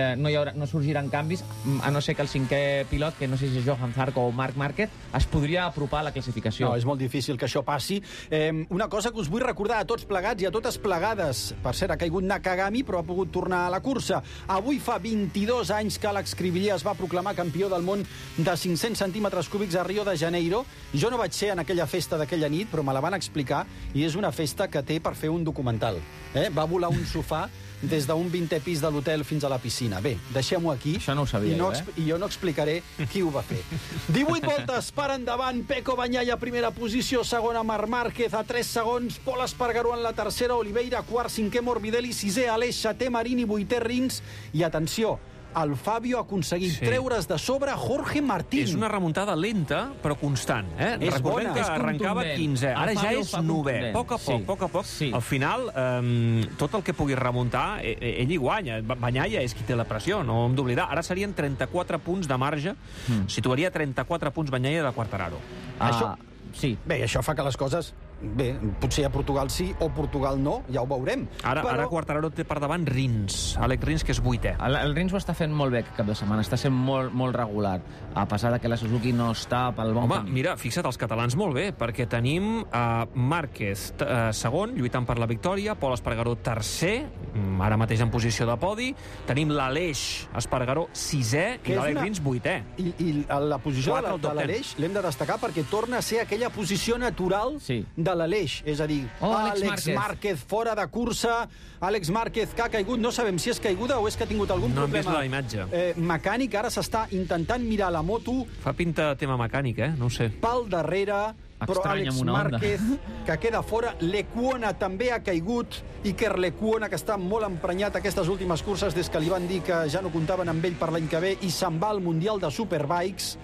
G: no sorgiran canvis, a no ser que el cinquè pilot, que no sé si és Johan Zarco o Marc Márquez, es podria apropar a la classificació.
F: No, és molt difícil que això passi. Una cosa que us vull recordar a tots plegats i a totes plegades. Per cert, ha caigut Nakagami, però ha pogut tornar a la cursa. Avui fa 22 anys que Àlex Cribillé es va proclamar campió del món de 500 centímetres cúbics a Rio de Janeiro. Jo no vaig ser en aquella festa d'aquella nit, però me la van explicar, i és una festa que té per fer un documental. Va volar un sofà des d'un 20è pis de l'hotel fins a la piscina. Bé, deixem-ho aquí.
G: Això no ho sabia jo,
F: I jo no explicaré qui ho va fer. 18 voltes per endavant, Pecco Bagnaia a primera posició, segona Marc Márquez a 3 segons, Pol Espargaró en la tercera, Oliveira quart, cinquè Morbidelli, sisè Aleix, setè Marini, vuitè Rins, i atenció, el Fabio ha aconseguit treure's de sobre Jorge Martín.
E: És una remuntada lenta, però constant.
F: És
E: Recordem
F: bona.
E: que
F: És
E: arrencava 15è. Ara ja és 9è. A poc a poc.
G: Sí.
E: Al final, tot el que pugui remuntar, ell hi guanya. Bagnaia és qui té la pressió, no hem d'oblidar. Ara serien 34 punts de marge. Situaria 34 punts Bagnaia de Quartararo.
F: Això...
G: Sí.
F: Bé, això fa que les coses... Bé, potser a Portugal sí o Portugal no, ja ho veurem.
E: Ara Quartararo té per davant Rins. Àlex Rins, que és 8è.
G: El Rins ho està fent molt bé aquest cap de setmana, està sent molt regular, a pesar de que la Suzuki no està pel bon camí.
E: Mira, fixa't, els catalans molt bé, perquè tenim Márquez segon, lluitant per la victòria, Pol Espargaró tercer, ara mateix en posició de podi, tenim l'Aleix Espargaró sisè i l'Àlex Rins 8è.
F: I la posició de l'Aleix l'hem de destacar perquè torna a ser aquella posició natural de l'Aleix, és a dir, Àlex Márquez fora de cursa, Àlex Márquez que ha caigut, no sabem si és caiguda o és que ha tingut algun
E: problema. No hem vist la imatge.
F: Mecànic, ara s'està intentant mirar la moto.
E: Fa pinta tema mecànic, no ho sé.
F: Pel darrere, però Àlex Márquez, que queda fora. Lecuona també ha caigut. Iker Lecuona, que està molt emprenyat aquestes últimes curses des que li van dir que ja no comptaven amb ell per l'any que ve i se'n va al Mundial de Superbikes.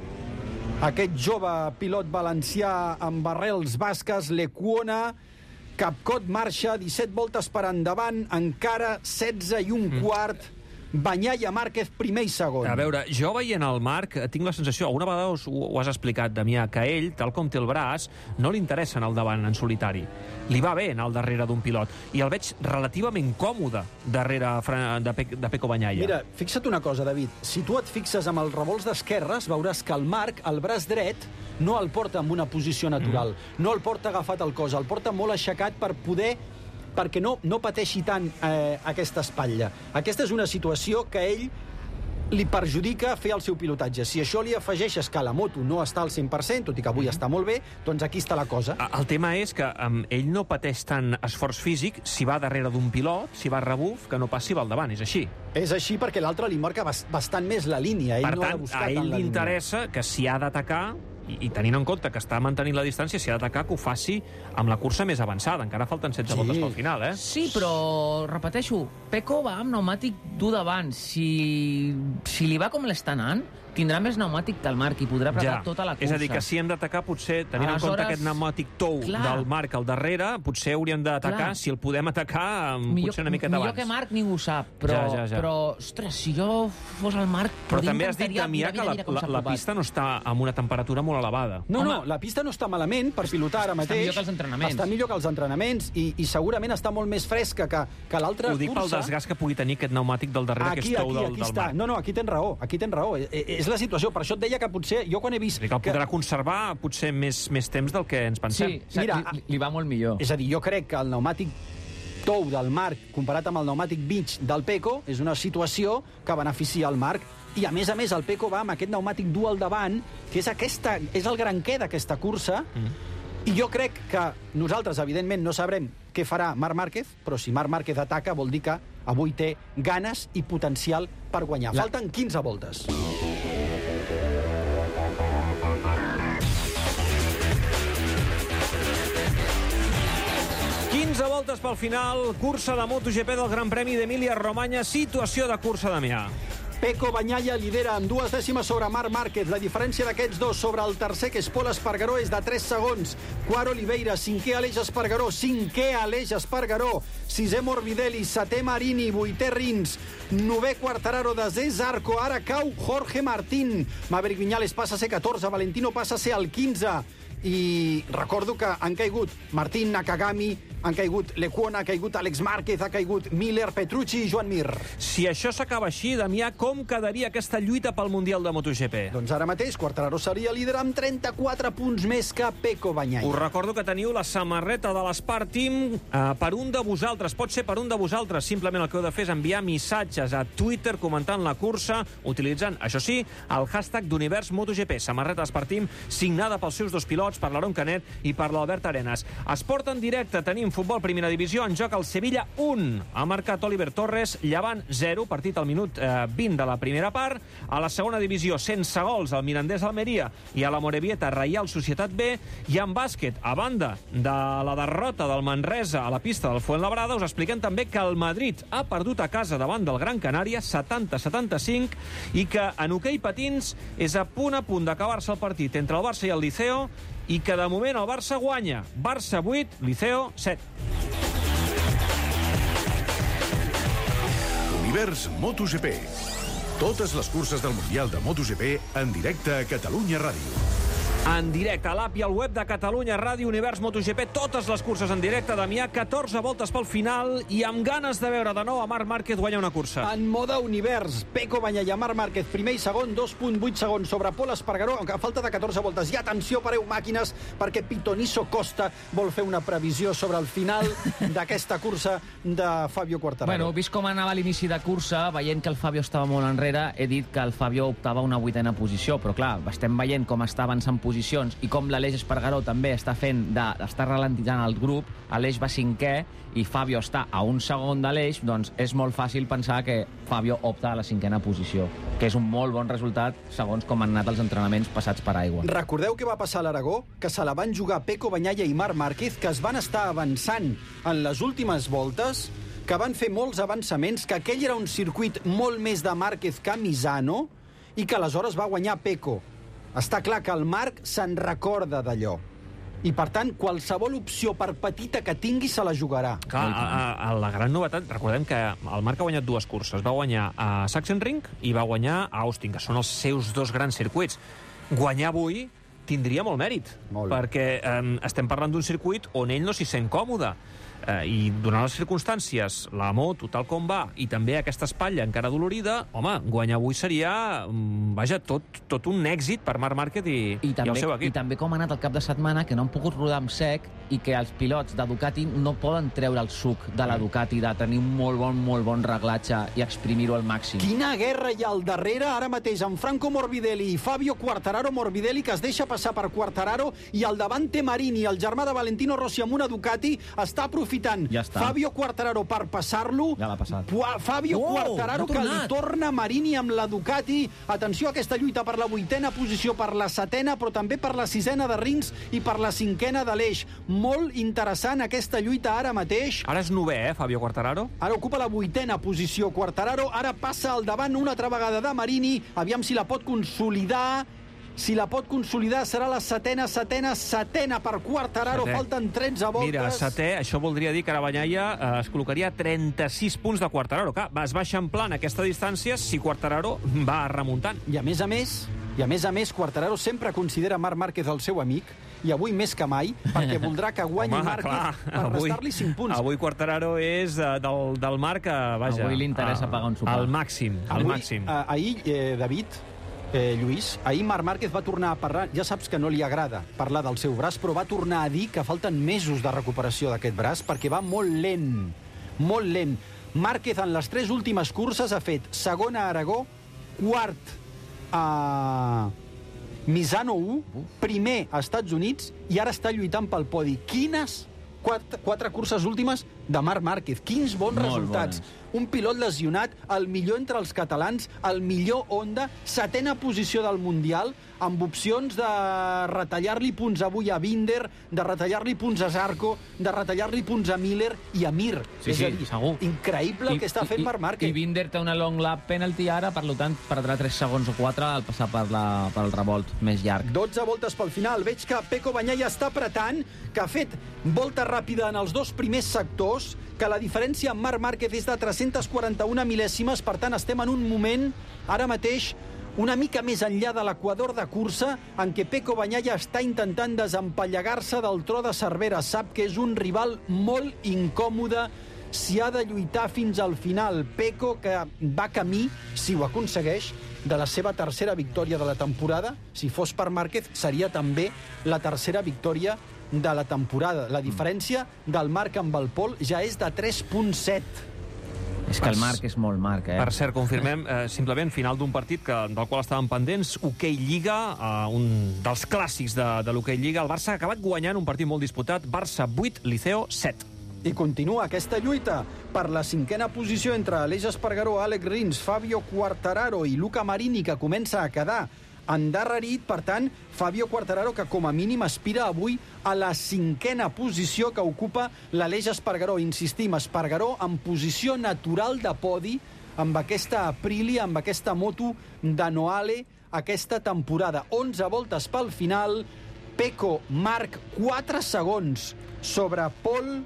F: Aquest jove pilot valencià amb arrels basques, Lecuona, Capcot marxa, 17 voltes per endavant, encara 16 i un quart, Bagnaia Márquez primer i segon.
E: A veure, jo veient el Marc tinc la sensació, alguna vegada ho has explicat, Damià, que ell, tal com té el braç, no li interessa anar al davant en solitari. Li va bé anar al darrere d'un pilot. I el veig relativament còmode darrere de Pecco Bagnaia.
F: Mira, fixa't una cosa, David. Si tu et fixes amb els revolts d'esquerres, veuràs que el Marc, el braç dret, no el porta en una posició natural. No el porta agafat al cos, el porta molt aixecat perquè no pateixi tant aquesta espatlla. Aquesta és una situació que ell li perjudica fer el seu pilotatge. Si això li afegeixes que la moto no està al 100%, tot i que avui està molt bé, doncs aquí està la cosa.
E: El tema és que ell no pateix tant esforç físic si va darrere d'un pilot, si va a rebuf, que no pas si va al davant. És així.
F: És així perquè l'altre li marca bastant més la línia.
E: Per tant, a ell li interessa que si ha d'atacar, i tenint en compte que està mantenint la distància, si ha d'atacar, que ho faci amb la cursa més avançada. Encara falten 16 voltes pel final,
G: Sí, però, repeteixo, Pecco va amb pneumàtic dur davant. Si li va com l'està anant, tindrà més pneumàtic que el Marc i podrà apretar tota la cursa.
E: És a dir, que si hem d'atacar, potser, tenint en compte aquest pneumàtic tou del Marc al darrere, potser hauríem d'atacar, si el podem atacar, potser una miqueta abans.
G: Millor que Marc ningú ho sap, però ostres, si jo fos el Marc...
E: Però també has dit, Damià, que la pista no està amb una temperatura molt elevada.
F: No, la pista no està malament per pilotar ara mateix.
G: Està millor que els entrenaments.
F: Està millor que els entrenaments i segurament està molt més fresca que l'altra cursa.
E: Ho dic pel desgast que pugui tenir aquest pneumàtic del darrere, que és tou del Marc.
F: No, aquí tens raó. És la situació, per això et deia que potser, jo quan he vist...
E: Que el podrà conservar potser més temps del que ens pensem.
G: Sí, mira, li va molt millor.
F: És a dir, jo crec que el pneumàtic tou del Marc, comparat amb el pneumàtic mig del Pecco, és una situació que beneficia el Marc. I, a més, el Pecco va amb aquest pneumàtic dur al davant, que és el gran què d'aquesta cursa, i jo crec que nosaltres, evidentment, no sabrem què farà Marc Márquez, però si Marc Márquez ataca vol dir que avui té ganes i potencial per guanyar. Falten 15 voltes.
E: Voltes pel final, cursa de MotoGP del Gran Premi d'Emília-Romanya, situació de cursa, Damià.
F: Pecco Bagnaia lidera amb 2 dècimes sobre Marc Márquez. La diferència d'aquests dos sobre el tercer, que és Pol Espargaró, és de 3 segons. Quart Oliveira, 5è Aleix Espargaró, 5è Aleix Espargaró, 6è Morbidelli, 7è Marini, 8è Rins, 9è Quartararo, 10è Zarco. Ara cau Jorge Martín. Maverick Viñales passa a ser 14, Valentino passa a ser el 15. I recordo que han caigut Martín, Nakagami, han caigut Lecuona, ha caigut Àlex Márquez, ha caigut Miller, Petrucci i Joan Mir.
E: Si això s'acaba així, Damià, com quedaria aquesta lluita pel Mundial de MotoGP?
F: Doncs ara mateix Quartararo seria líder amb 34 punts més que Pecco Bagnaia.
E: Us recordo que teniu la samarreta de l'Espart Team per un de vosaltres. Pot ser per un de vosaltres. Simplement el que heu de fer és enviar missatges a Twitter comentant la cursa, utilitzant, això sí, el hashtag d'Univers MotoGP. Samarreta Espart Team, signada pels seus dos pilots, per l'Aaron Canet i per l'Albert Arenas. Esport en directe, tenim futbol primera divisió, en joc el Sevilla 1. Ha marcat Oliver Torres, Llevant 0, partit al minut 20 de la primera part. A la segona divisió, sense gols, el Mirandés Almeria i a la Morevieta Reial Societat B. I en bàsquet, a banda de la derrota del Manresa a la pista del Fuenlabrada, us expliquem també que el Madrid ha perdut a casa davant del Gran Canària 70-75 i que en hoquei patins és a punt d'acabar-se el partit entre el Barça i el Liceo i que de moment el Barça guanya. Barça 8, Liceo 7.
A: Univers MotoGP. Totes les curses del Mundial de MotoGP en directe a Catalunya Ràdio.
E: En directe a l'app i al web de Catalunya Ràdio, Univers MotoGP, totes les curses en directe. Damià, 14 voltes pel final i amb ganes de veure de nou a Marc Márquez guanyar una cursa.
F: En mode univers, Pecco Bagnaia, Marc Márquez, primer i segon, 2.8 segons sobre Pol Espargaró, a falta de 14 voltes. I atenció, pareu màquines, perquè Pitoniso Costa vol fer una previsió sobre el final d'aquesta cursa de Fabio Quartararo.
G: Bueno, vist com anava l'inici de cursa, veient que el Fabio estava molt enrere, he dit que el Fabio optava a una 8ª posició, però clar, estem veient com està avançant posicions i com l'Aleix Espargaró també està ralentitzant el grup. Aleix va 5è i Fabio està a un segon d'Aleix, doncs és molt fàcil pensar que Fabio opta a la 5ª posició, que és un molt bon resultat segons com han anat els entrenaments passats per aigua.
F: Recordeu què va passar a l'Aragó? Que se la van jugar Pecco Bagnaia i Marc Márquez, que es van estar avançant en les últimes voltes, que van fer molts avançaments, que aquell era un circuit molt més de Márquez que Misano i que aleshores va guanyar Pecco. Està clar que el Marc se'n recorda d'allò. I, per tant, qualsevol opció, per petita que tingui, se la jugarà.
E: Clar, la gran novetat, recordem que el Marc ha guanyat 2 curses. Va guanyar a Sachsenring i va guanyar a Austin, que són els seus 2 grans circuits. Guanyar avui tindria molt mèrit, perquè estem parlant d'un circuit on ell no s'hi sent còmode. I donant les circumstàncies, la moto tal com va, i també aquesta espatlla encara dolorida, home, guanyar avui seria, vaja, tot un èxit per Marc Márquez i el seu equip.
G: I també com ha anat el cap de setmana, que no han pogut rodar amb sec i que els pilots de Ducati no poden treure el suc de la Ducati, de tenir un molt bon reglatge i exprimir-ho al màxim.
F: Quina guerra hi ha al darrere ara mateix amb Franco Morbidelli i Fabio Quartararo. Morbidelli, que es deixa passar per Quartararo, i al davant té Marini, el germà de Valentino Rossi amb una Ducati, està aprofitant Fabio Quartararo per passar-lo.
G: Ja l'ha passat.
F: Fabio Quartararo, que li torna Marini amb la Ducati. Atenció a aquesta lluita per la 8ª posició, per la 7ª, però també per la 6ª de Rins i per la 5ª d'Aleix. Molt interessant aquesta lluita ara mateix.
E: Ara és 9è, Fabio Quartararo?
F: Ara ocupa la 8ª posició Quartararo. Ara passa al davant una altra vegada de Marini. Aviam si la pot consolidar. Si la pot consolidar serà la 7ª per Quartararo. Falten 13 voltes.
E: Mira, 7è, això voldria dir que ara Bagnaia es col·locaria 36 punts de Quartararo. Clar, es va eixamplant aquesta distància si Quartararo va remuntant.
F: I a més a més, Quartararo sempre considera Marc Márquez el seu amic, i avui més que mai, perquè voldrà que guanyi Márquez per restar-li 5 punts.
E: Avui Quartararo és del Marc, vaja...
G: Avui li interessa pagar un sopar.
E: Al màxim.
F: Ahir, David, Lluís, ahir Marc Márquez va tornar a parlar, ja saps que no li agrada parlar del seu braç, però va tornar a dir que falten mesos de recuperació d'aquest braç perquè va molt lent. Márquez en les 3 últimes curses ha fet segona a Aragó, quart a Misano 1, primer a Estats Units i ara està lluitant pel podi. Quines 4 curses últimes de Marc Márquez. Quins bons resultats. Un pilot lesionat, el millor entre els catalans, el millor Honda, 7ª posició del Mundial, amb opcions de retallar-li punts avui a Binder, de retallar-li punts a Zarco, de retallar-li punts a Miller i a Mir. És a dir,
G: segur.
F: Increïble el que està fent Marc Márquez.
G: I Binder té una long lap penalty ara, per tant, perdrà 3 segons o 4 al passar pel revolt més llarg.
F: 12 voltes pel final. Veig que Pecco Bagnaia està apretant, que ha fet volta ràpida en els 2 primers sectors, que la diferència amb Marc Márquez és de 341 mil·lèsimes, per tant estem en un moment, ara mateix, una mica més enllà de l'equador de cursa, en què Pecco Bagnaia està intentant desempallegar-se del tro de Cervera. Sap que és un rival molt incòmode, si ha de lluitar fins al final. Pecco, que va camí, si ho aconsegueix, de la seva 3a victòria de la temporada. Si fos per Márquez, seria també la 3a victòria de la temporada. La diferència del Marc amb el Pol ja és de 3,7.
G: És que el Marc és molt Marc,
E: Per cert, confirmem simplement final d'un partit del qual estàvem pendents, Hoquei Lliga, un dels clàssics de l'Hoquei Lliga. El Barça ha acabat guanyant un partit molt disputat. Barça 8, Liceo 7.
F: I continua aquesta lluita per la 5a posició entre Aleix Espargaró, Àlex Rins, Fabio Quartararo i Luca Marini, que comença a quedar endarrerit. Per tant, Fabio Quartararo, que com a mínim aspira avui a la 5a posició que ocupa l'Aleix Espargaró. Insistim, Espargaró en posició natural de podi amb aquesta Aprilia, amb aquesta moto de Noale aquesta temporada. 11 voltes pel final. Pecco, Marc, 4 segons sobre Pol,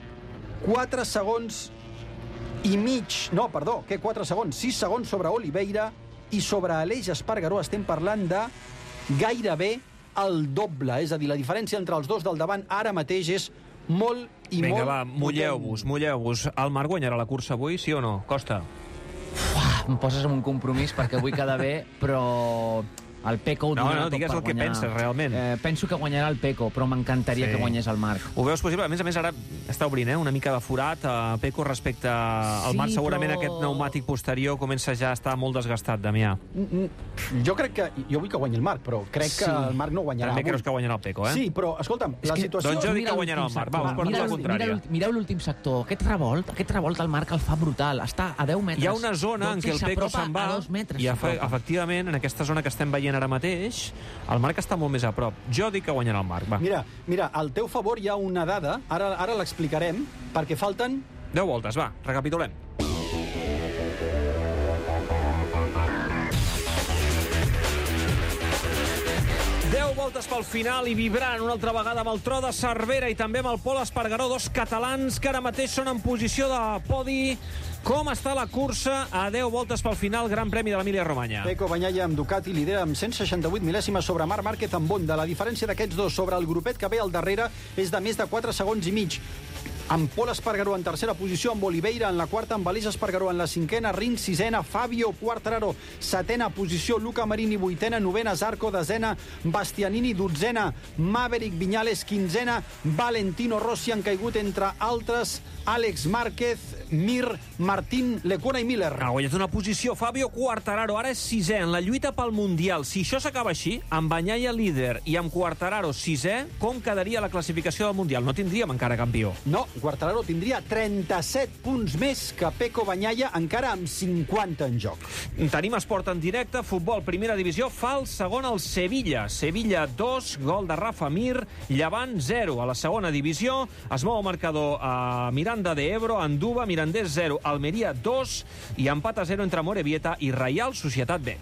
F: 4 segons i mig... No, perdó, què 4 segons? 6 segons sobre Oliveira, i sobre Aleix Espargaró estem parlant de gairebé el doble. És a dir, la diferència entre els dos del davant ara mateix és molt i molt...
E: Vinga, va, mulleu-vos. El Marc guanyarà la cursa avui, sí o no? Costa.
G: Em poses en un compromís perquè vull quedar bé, però... El Pecco...
E: No, digues el que penses, realment.
G: Penso que guanyarà el Pecco, però m'encantaria que guanyés el Marc.
E: Ho veus possible? A més, ara està obrint una mica de forat a Pecco respecte al Marc. Segurament aquest pneumàtic posterior comença ja a estar molt desgastat, Damià.
F: Jo crec que... Jo vull que guanyi el Marc, però crec que el Marc no guanyarà.
E: També creus que guanyarà el Pecco,
F: Sí, però, escolta'm, la situació...
E: Doncs jo dic que guanyarà el Marc. Va, us porto la contrària.
G: Mireu l'últim sector. Aquest revolt el Marc el fa brutal. Està a 10 metres.
E: Hi ha una zona en què el Pecco se'n va i, efectivament, en aquesta zona que estem veient ara mateix, el Marc està molt més a prop. Jo dic que guanyarà el Marc, va.
F: Mira, al teu favor hi ha una dada, ara l'explicarem, perquè falten...
E: 10 voltes, va, recapitulem. Voltes pel final i vibrant una altra vegada amb el tro de Cervera i també amb el Pol Espargaró, 2 catalans que ara mateix són en posició de podi. Com està la cursa a 10 voltes pel final, Gran Premi de l'Emília-Romanya?
F: Pecco Bagnaia amb Ducati lidera amb 168 mil·lèsimes sobre Marc Márquez amb Honda. La diferència d'aquests dos sobre el grupet que ve al darrere és de més de 4 segons i mig. Amb Pol Espargaró en 3a posició, amb Oliveira en la 4a, amb Aleix Espargaró en la 5a, Rins 6a, Fabio Quartararo 7a posició, Luca Marini 8a, 9a, Zarco 10a, Bastianini 12a, Maverick Viñales 15a, Valentino Rossi han caigut entre altres, Àlex Márquez, Mir, Martín, Lecona i Miller.
E: Ha guanyat una posició Fabio Quartararo, ara és 6è en la lluita pel Mundial. Si això s'acaba així, amb Bagnaia líder i amb Quartararo 6è, com quedaria la classificació del Mundial? No tindríem encara campió.
F: No, Quartararo tindria 37 punts més que Pecco Bagnaia, encara amb 50 en joc.
E: Tenim esport en directe, futbol, primera divisió, fa el segon al Sevilla. Sevilla 2, gol de Rafa Mir, Llevant 0. A la segona divisió es mou el marcador a Miranda de Ebro, Anduba, Mirandés 0, Almeria 2 i empat a 0 entre Morevieta i Reial Societat B.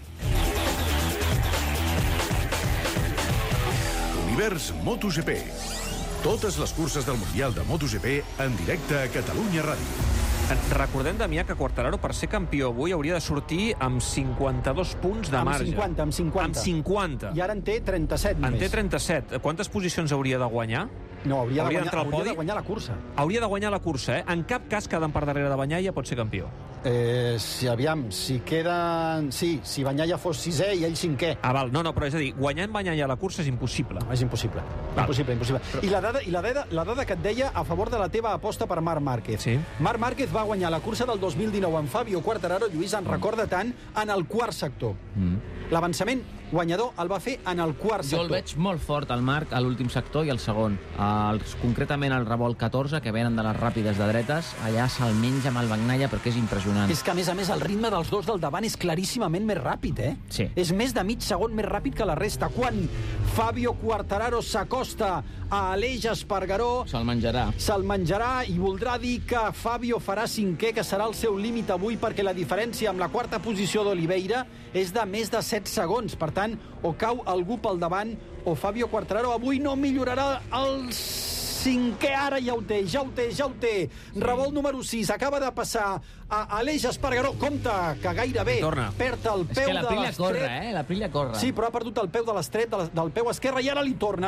A: Univers MotoGP. Totes les curses del Mundial de MotoGP en directe a Catalunya Ràdio.
E: Recordem, Damià, que Quartararo, per ser campió avui, hauria de sortir amb 52 punts de marge.
F: Amb 50. I ara en té 37 només.
E: En té 37. Quantes posicions hauria de guanyar?
F: No, hauria de guanyar la cursa.
E: Hauria de guanyar la cursa, eh? En cap cas, quedant per darrere de Bagnaia, pot ser campió.
F: Si queden... Sí, si Bagnaia fos 6è i ell 5è.
E: Ah, val. No, però és a dir, guanyant Bagnaia la cursa és impossible.
F: És impossible. Impossible. I la dada que et deia a favor de la teva aposta per Marc Márquez.
E: Sí.
F: Marc Márquez va guanyar la cursa del 2019 amb Fabio Quartararo. Lluís en recorda tant en el quart sector. L'avançament guanyador el va fer en el quart sector.
G: Jo el veig molt fort, el Marc, a l'últim sector i al segon. Concretament el revolt 14, que venen de les ràpides de dretes, allà se'l menja amb el Bagnaia perquè és impressionant.
F: És que, a més, el ritme dels dos del davant és claríssimament més ràpid, eh?
G: Sí.
F: És més de mig segon més ràpid que la resta. Quan Fabio Quartararo s'acosta a Aleix Espargaró,
G: Se'l menjarà.
F: se'l menjarà i voldrà dir que Fabio farà cinquè, que serà el seu límit avui, perquè la diferència amb la quarta posició d'Oliveira és de més de 7 segons. Per tant, o cau algú pel davant o Fabio Quartararo avui no millorarà el cinquè. Ara ja ho té. Revolt número 6. Acaba de passar a Aleix Espargaró. Compte, que gairebé perd el peu de l'estrep.
G: És que l'Aprilia corre, l'Aprilia corre.
F: Sí, però ha perdut el peu de l'estrep del peu esquerre i ara li torna.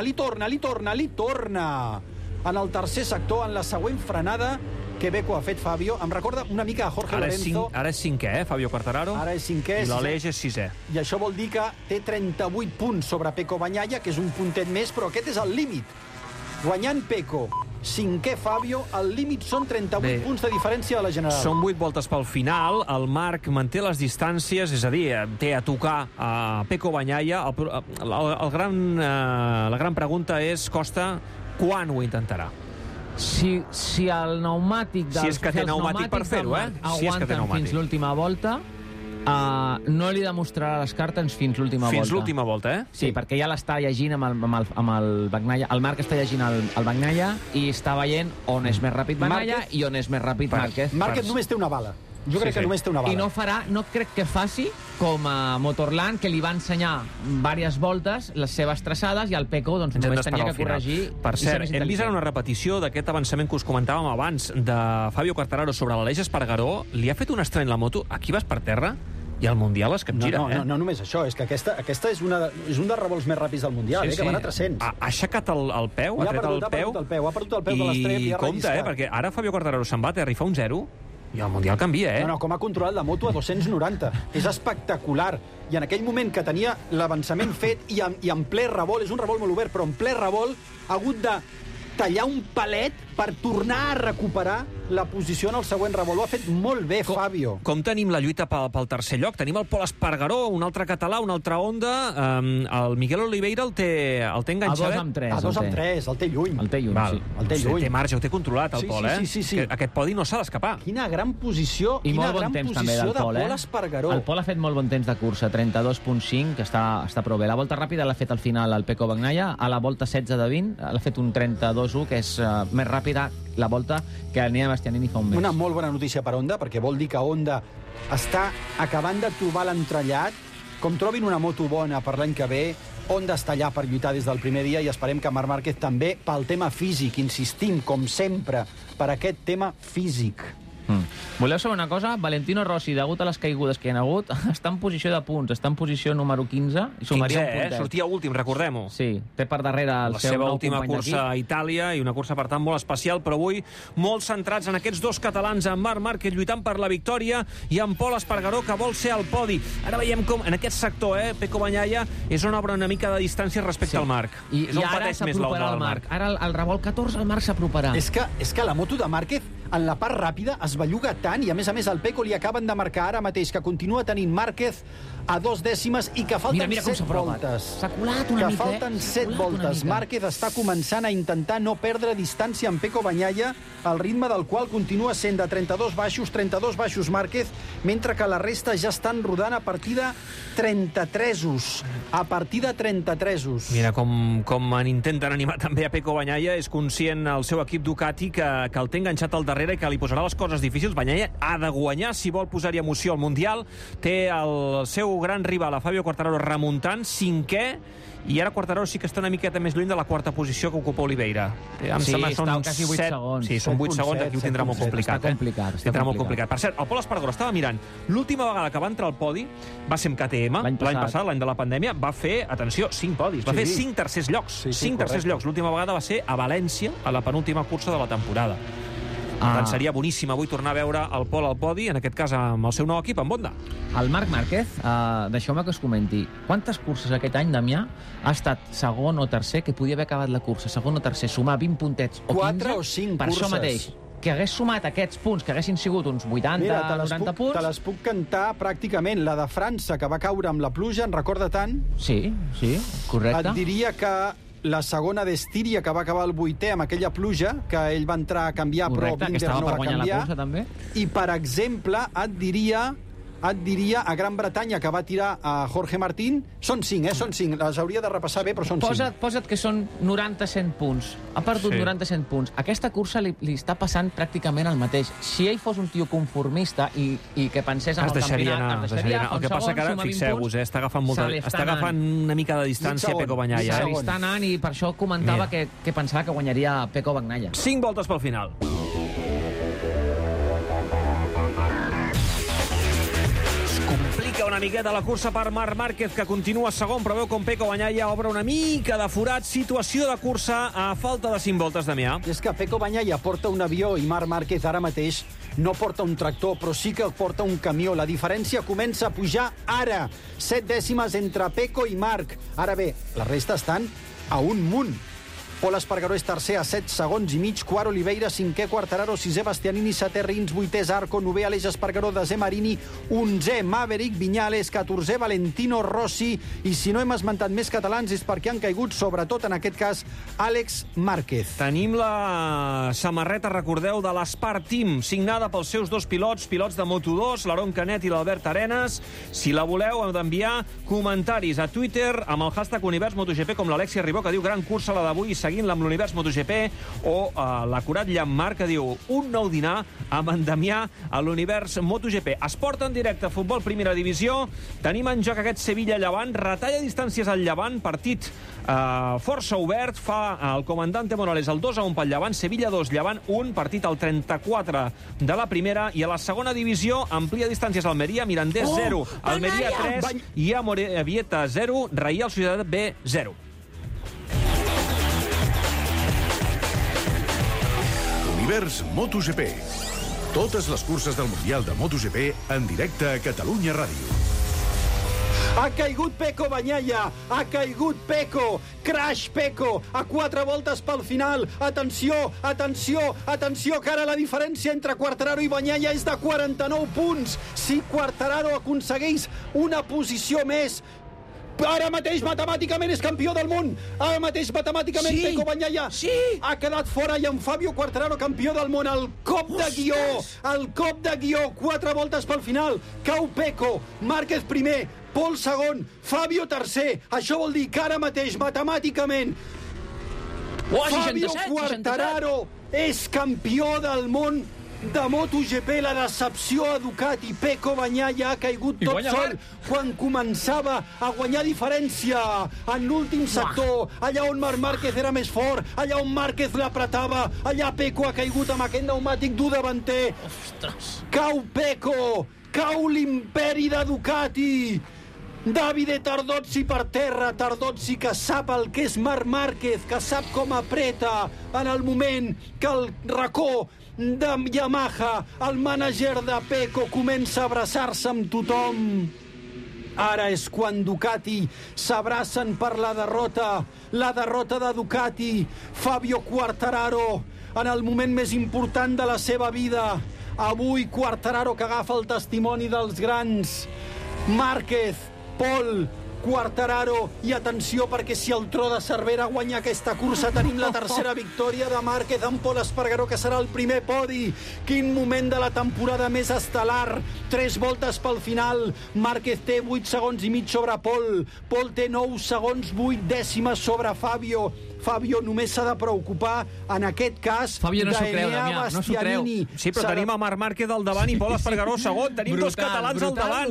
F: En el tercer sector, en la següent frenada, que bé que ho ha fet Fabio. Em recorda una mica a Jorge Lorenzo.
E: Ara és cinquè, Fabio Quartararo.
F: Ara és cinquè.
E: I l'Aleix és sisè.
F: I això vol dir que té 38 punts sobre Pecco Bagnaia, que és un puntet més, però aquest és el límit. Guanyant Pecco, cinquè Fabio, el límit són 38 punts de diferència de la general.
E: Són 8 voltes pel final, el Marc manté les distàncies, és a dir, té a tocar a Pecco Bagnaia. La gran pregunta és, Costa, quan ho intentarà?
G: Si el pneumàtic
E: Si és que té pneumàtic per fer-ho,
G: aguanten fins l'última volta, no li demostrarà les cartes fins l'última volta.
E: Fins l'última volta, eh?
G: Sí, perquè ja l'està llegint amb el Bagnaia. El Marc està llegint el Bagnaia i està veient on és més ràpid Bagnaia i on és més ràpid Márquez.
F: Márquez només té una bala. Jo crec que només té una bala.
G: I no crec que faci com a Motorland, que li va ensenyar diverses voltes les seves traçades i el Pecco només tenia que corregir.
E: Per cert, hem vist ara una repetició d'aquest avançament que us comentàvem abans de Fabio Quartararo sobre l'Aleix Espargaró. Li ha fet un estrany la moto. Aquí vas per terra i el Mundial es capgira.
F: No només això, és que aquesta és un dels revolts més ràpids del Mundial, que van a 300.
E: Ha aixecat el peu, ha tret el peu.
F: Ha perdut el peu de l'estrep i ha
E: relliscat. I compte, perquè ara Fabio Quartararo se'n va a terra i fa un 0 i el Mundial canvia,
F: No, com ha controlat la moto a 290. És espectacular. I en aquell moment que tenia l'avançament fet i en ple revolt, és un revolt molt obert, però en ple revolt ha hagut de tallar un palet per tornar a recuperar la posició en el següent revolt. Ho ha fet molt bé, Fabio.
E: Com tenim la lluita pel tercer lloc? Tenim el Pol Espargaró, un altre català, una altra Honda. El Miguel Oliveira el té enganxadet.
F: A 2 amb 3, el té lluny.
G: El té lluny.
E: Té marge, ho té controlat, el Pol, eh?
F: Sí.
E: Aquest podi no s'ha d'escapar.
F: Quina gran posició,
G: I molt bon temps també del Pol,
F: Pol Espargaró.
G: El Pol ha fet molt bon temps de cursa, 32.5, que està prou bé. La volta ràpida l'ha fet al final el Pecco Bagnaia, a la volta 16 de 20 l'ha fet un 32.1, que és més ràpida la volta que el Nia Bastianini fa un mes.
F: Una molt bona notícia per Honda, perquè vol dir que Honda està acabant de trobar l'entrellat. Com trobin una moto bona per l'any que ve, Honda està allà per lluitar des del primer dia i esperem que Marc Márquez també, pel tema físic, insistim, com sempre, per aquest tema físic.
G: Voleu saber una cosa? Valentino Rossi, degut a les caigudes que hi ha hagut, està en posició de punts, està en posició número 15 i sumaria un puntet.
E: Sortia últim, recordem-ho.
G: Sí, té per darrere el seu nou company
E: La seva última
G: d'equip.
E: cursa a Itàlia i una cursa, per tant, molt especial, però avui molt centrats en aquests dos catalans, en Marc Márquez lluitant per la victòria i en Pol Espargaró, que vol ser al podi. Ara veiem com en aquest sector, Pecco Bagnaia és on obre una mica de distància respecte al Marc.
G: I ara s'aproparà el Marc. Ara el revolt 14 el Marc s'aproparà.
F: És que la moto de Márquez en la part ràpida es belluga tant i a més al Pecco li acaben de marcar ara mateix que continua tenint Márquez a 2 dècimes i que falten 7 voltes.
G: S'ha colat una mica,
F: Que falten 7 voltes. Márquez està començant a intentar no perdre distància amb Pecco Bagnaia, al ritme del qual continua sent de 32 baixos Márquez, mentre que la resta ja estan rodant a partir de 33-os.
E: Mira, com intenten animar també a Pecco Bagnaia, és conscient el seu equip Ducati que el té enganxat al darrere i que li posarà les coses difícils. Bagnaia ha de guanyar si vol posar-hi emoció al Mundial. Té el seu gran rival, a Fabio Quartararo, remuntant, 5è, i ara Quartararo sí que està una miqueta més lluny de la quarta posició que ocupa Oliveira.
G: Sí, està quasi 8 segons.
E: Sí, són 8 segons, aquí ho tindrà molt complicat.
G: Està complicat.
E: Per cert, el Pol Espargaró estava mirant. L'última vegada que va entrar al podi va ser amb KTM, l'any passat, l'any de la pandèmia, va fer, atenció, 5 podis, va fer 5 tercers llocs. 5 tercers llocs. L'última vegada va ser a València, a la penúltima cursa de la temporada. Per tant, seria boníssim avui tornar a veure el Pol al podi, en aquest cas amb el seu nou equip, amb Honda.
G: El Marc Márquez, deixeu-me que us comenti, quantes curses aquest any, Damià, ha estat segon o tercer, que podia haver acabat la cursa, segon o tercer, sumar 20 puntets o 15,
F: 4 o 5
G: per
F: curses.
G: això mateix. que hagués sumat aquests punts, que haguessin sigut uns 80,
F: Mira,
G: 90 punts...
F: te les puc cantar pràcticament. La de França, que va caure amb la pluja, en recorda tant?
G: Sí, correcte.
F: Et diria que la segona d'Estíria, que va acabar el 8è amb aquella pluja, que ell va entrar a canviar,
G: correcte,
F: però Binder no va canviar.
G: La cursa, també.
F: I, per exemple, et diria a Gran Bretanya, que va tirar a Jorge Martín. Són 5, són 5. Les hauria de repassar bé, però són 5.
G: Posa't que són 90-100 punts. Ha perdut 90-100 punts. Aquesta cursa li està passant pràcticament el mateix. Si ell fos un tio conformista i que pensés en el campionat...
E: Es deixaria anar. El que passa que ara, fixeu-vos, està agafant una mica de distància Pecco Bagnaia.
G: Se li està anant i per això comentava que pensava que guanyaria Pecco Bagnaia.
E: 5 voltes pel final. Una miqueta la cursa per Marc Márquez, que continua segon, però veu com Pecco Bagnaia obre una mica de forat. Situació de cursa a falta de 5 voltes, Damià.
F: És que Pecco Bagnaia porta un avió i Marc Márquez ara mateix no porta un tractor, però sí que porta un camió. La diferència comença a pujar ara. 7 dècimes entre Pecco i Marc. Ara bé, la resta estan a un munt. Pol Espargaró és tercer a 7 segons i mig, quart Oliveira, 5è Quartararo, 6è Bastianini, 7è Rins, 8è Zarco, 9è Aleix Espargaró, 10è Marini, 11è Maverick Viñales, 14è Valentino Rossi, i si no hem esmentat més catalans és perquè han caigut, sobretot en aquest cas, Àlex Márquez.
E: Tenim la samarreta, recordeu, de l'Espart Team, signada pels seus dos pilots de Moto2, l'Aaron Canet i l'Albert Arenas. Si la voleu, heu d'enviar comentaris a Twitter amb el hashtag Univers MotoGP, com l'Alexia Ribó, que diu gran cursa la d'avui, seguint-la amb l'Univers MotoGP, o l'acurat Llamar, que diu un nou dinar amb en Damià a l'Univers MotoGP. Esport en directe, futbol primera divisió. Tenim en joc aquest Sevilla-Llevant, retalla distàncies al Llevant, partit força obert, fa el comandante Morales el 2-1 pel Llevant, Sevilla 2, Llevant 1, partit al 34 de la primera, i a la segona divisió amplia distàncies Almeria, Mirandés 0, Almeria 3 i Amorebieta 0, Reial Societat B 0.
A: Univers MotoGP. Totes les curses del Mundial de MotoGP en directe a Catalunya Ràdio.
F: Ha caigut Pecco Bagnaia, ha caigut Pecco, crash Pecco, a 4 voltes pel final. Atenció, que ara la diferència entre Quartararo i Bagnaia és de 49 punts. Si Quartararo aconsegueix una posició més, ara mateix matemàticament és campió del món. Ara mateix matemàticament Pecco Bagnaia ha quedat fora, i en Fabio Quartararo campió del món. El cop de guió, 4 voltes pel final. Cau Pecco, Márquez primer, Pol segon, Fabio tercer. Això vol dir que ara mateix matemàticament Fabio Quartararo és campió del món de MotoGP. La decepció a Ducati. Pecco Bagnaia ha caigut tot sol quan començava a guanyar diferència en l'últim sector, allà on Marc Márquez era més fort, allà on Márquez l'apretava, allà Pecco ha caigut amb aquest pneumàtic dur davanter. Cau Pecco, cau l'imperi de Ducati. Davide Tardozzi per terra, Tardozzi que sap el que és Marc Márquez, que sap com apreta en el moment que el racó de Yamaha, el mànager de Pecco, comença a abraçar-se amb tothom. Ara és quan Ducati s'abracen per la derrota de Ducati. Fabio Quartararo, en el moment més important de la seva vida. Avui Quartararo, que agafa el testimoni dels grans. Márquez, Pol, Quartararo, i atenció, perquè si el Tro de Cervera guanya aquesta cursa, tenim la tercera victòria de Márquez amb Pol Espargaró, que serà el primer podi. Quin moment de la temporada més estel·lar. 3 voltes pel final. Márquez té 8 segons i mig sobre Pol. Pol té 9 segons, 8 dècimes sobre Fabio. Fabio només s'ha de preocupar, en aquest cas,
G: Fabio no s'ho creu, Damià, no s'ho creu.
E: Sí, però tenim a Marc Márquez al davant i Pol Espargaró segon. Tenim dos catalans al davant,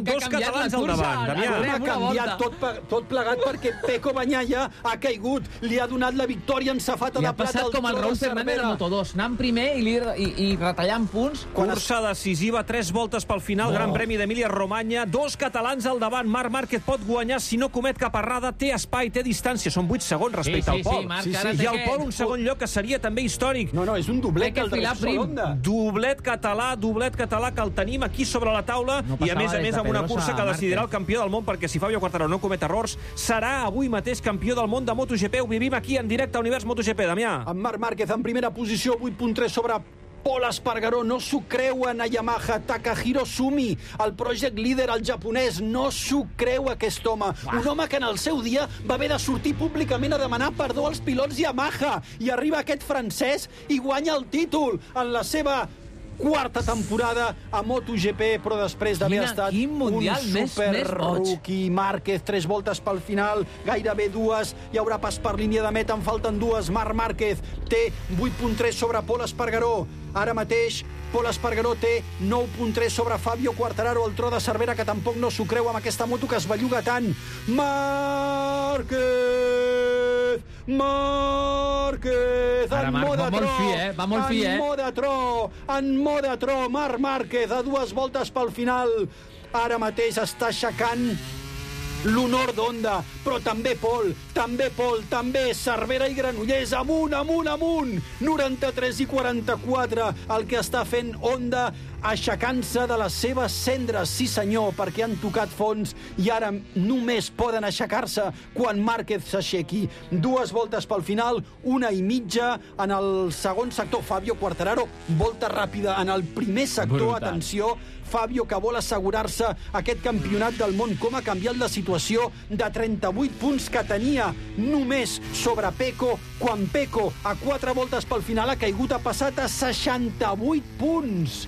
E: Damià.
F: Ha canviat tot plegat perquè Pecco Bagnaia ha caigut. Li ha donat la victòria en safata de plata al
G: com el Raúl Fernández de Moto2, anant primer i retallant punts.
E: Cursa decisiva, 3 voltes pel final, Gran Premi d'Emília-Romanya, 2 catalans al davant. Marc Márquez pot guanyar si no comet cap errada, té espai, té distància, són 8 segons respecte al Pol. I el Pol un segon lloc, que seria també històric.
F: No, és un doblet el de Solonda.
E: Doblet català, que el tenim aquí sobre la taula, i a més amb una cursa que decidirà el campió del món, perquè si Fabio Quartararo no comet errors, serà avui mateix campió del món de MotoGP. Ho vivim aquí en directe a Univers MotoGP, Damià.
F: Amb Marc Márquez en primera posició, 8.3 sobre Pol Espargaró, no s'ho creuen a Yamaha. Takahiro Sumi, el project leader, el japonès, no s'ho creu aquest home. Un home que en el seu dia va haver de sortir públicament a demanar perdó als pilots Yamaha. I arriba aquest francès i guanya el títol en la seva quarta temporada a MotoGP, però després d'haver estat un super rookie. Márquez, 3 voltes pel final, gairebé 2, hi haurà pas per línia de meta, en falten 2. Marc Márquez té 8.3 sobre Pol Espargaró. Ara mateix Pol Espargaró té 9.3 sobre Fabio Quartararo, el tro de Cervera, que tampoc no s'ho creu amb aquesta moto que es belluga tant. Márquez! Márquez!
G: Ara, Marc, va molt fi, eh? Va molt fi, eh?
F: En mode tro, Marc Márquez, a 2 voltes pel final. Ara mateix està aixecant l'honor d'Honda, però també Pol, també Cervera i Granollers, amunt, 93 i 44, el que està fent Honda, aixecant-se de les seves cendres, sí senyor, perquè han tocat fons i ara només poden aixecar-se quan Márquez s'aixequi. 2 voltes pel final, 1,5 en el segon sector. Fabio Quartararo, volta ràpida en el primer sector, atenció, Fabio, que vol assegurar-se aquest campionat del món. Com ha canviat la situació de 38 punts que tenia només sobre Pecco, quan Pecco, a 4 voltes pel final, ha caigut, ha passat a 68 punts.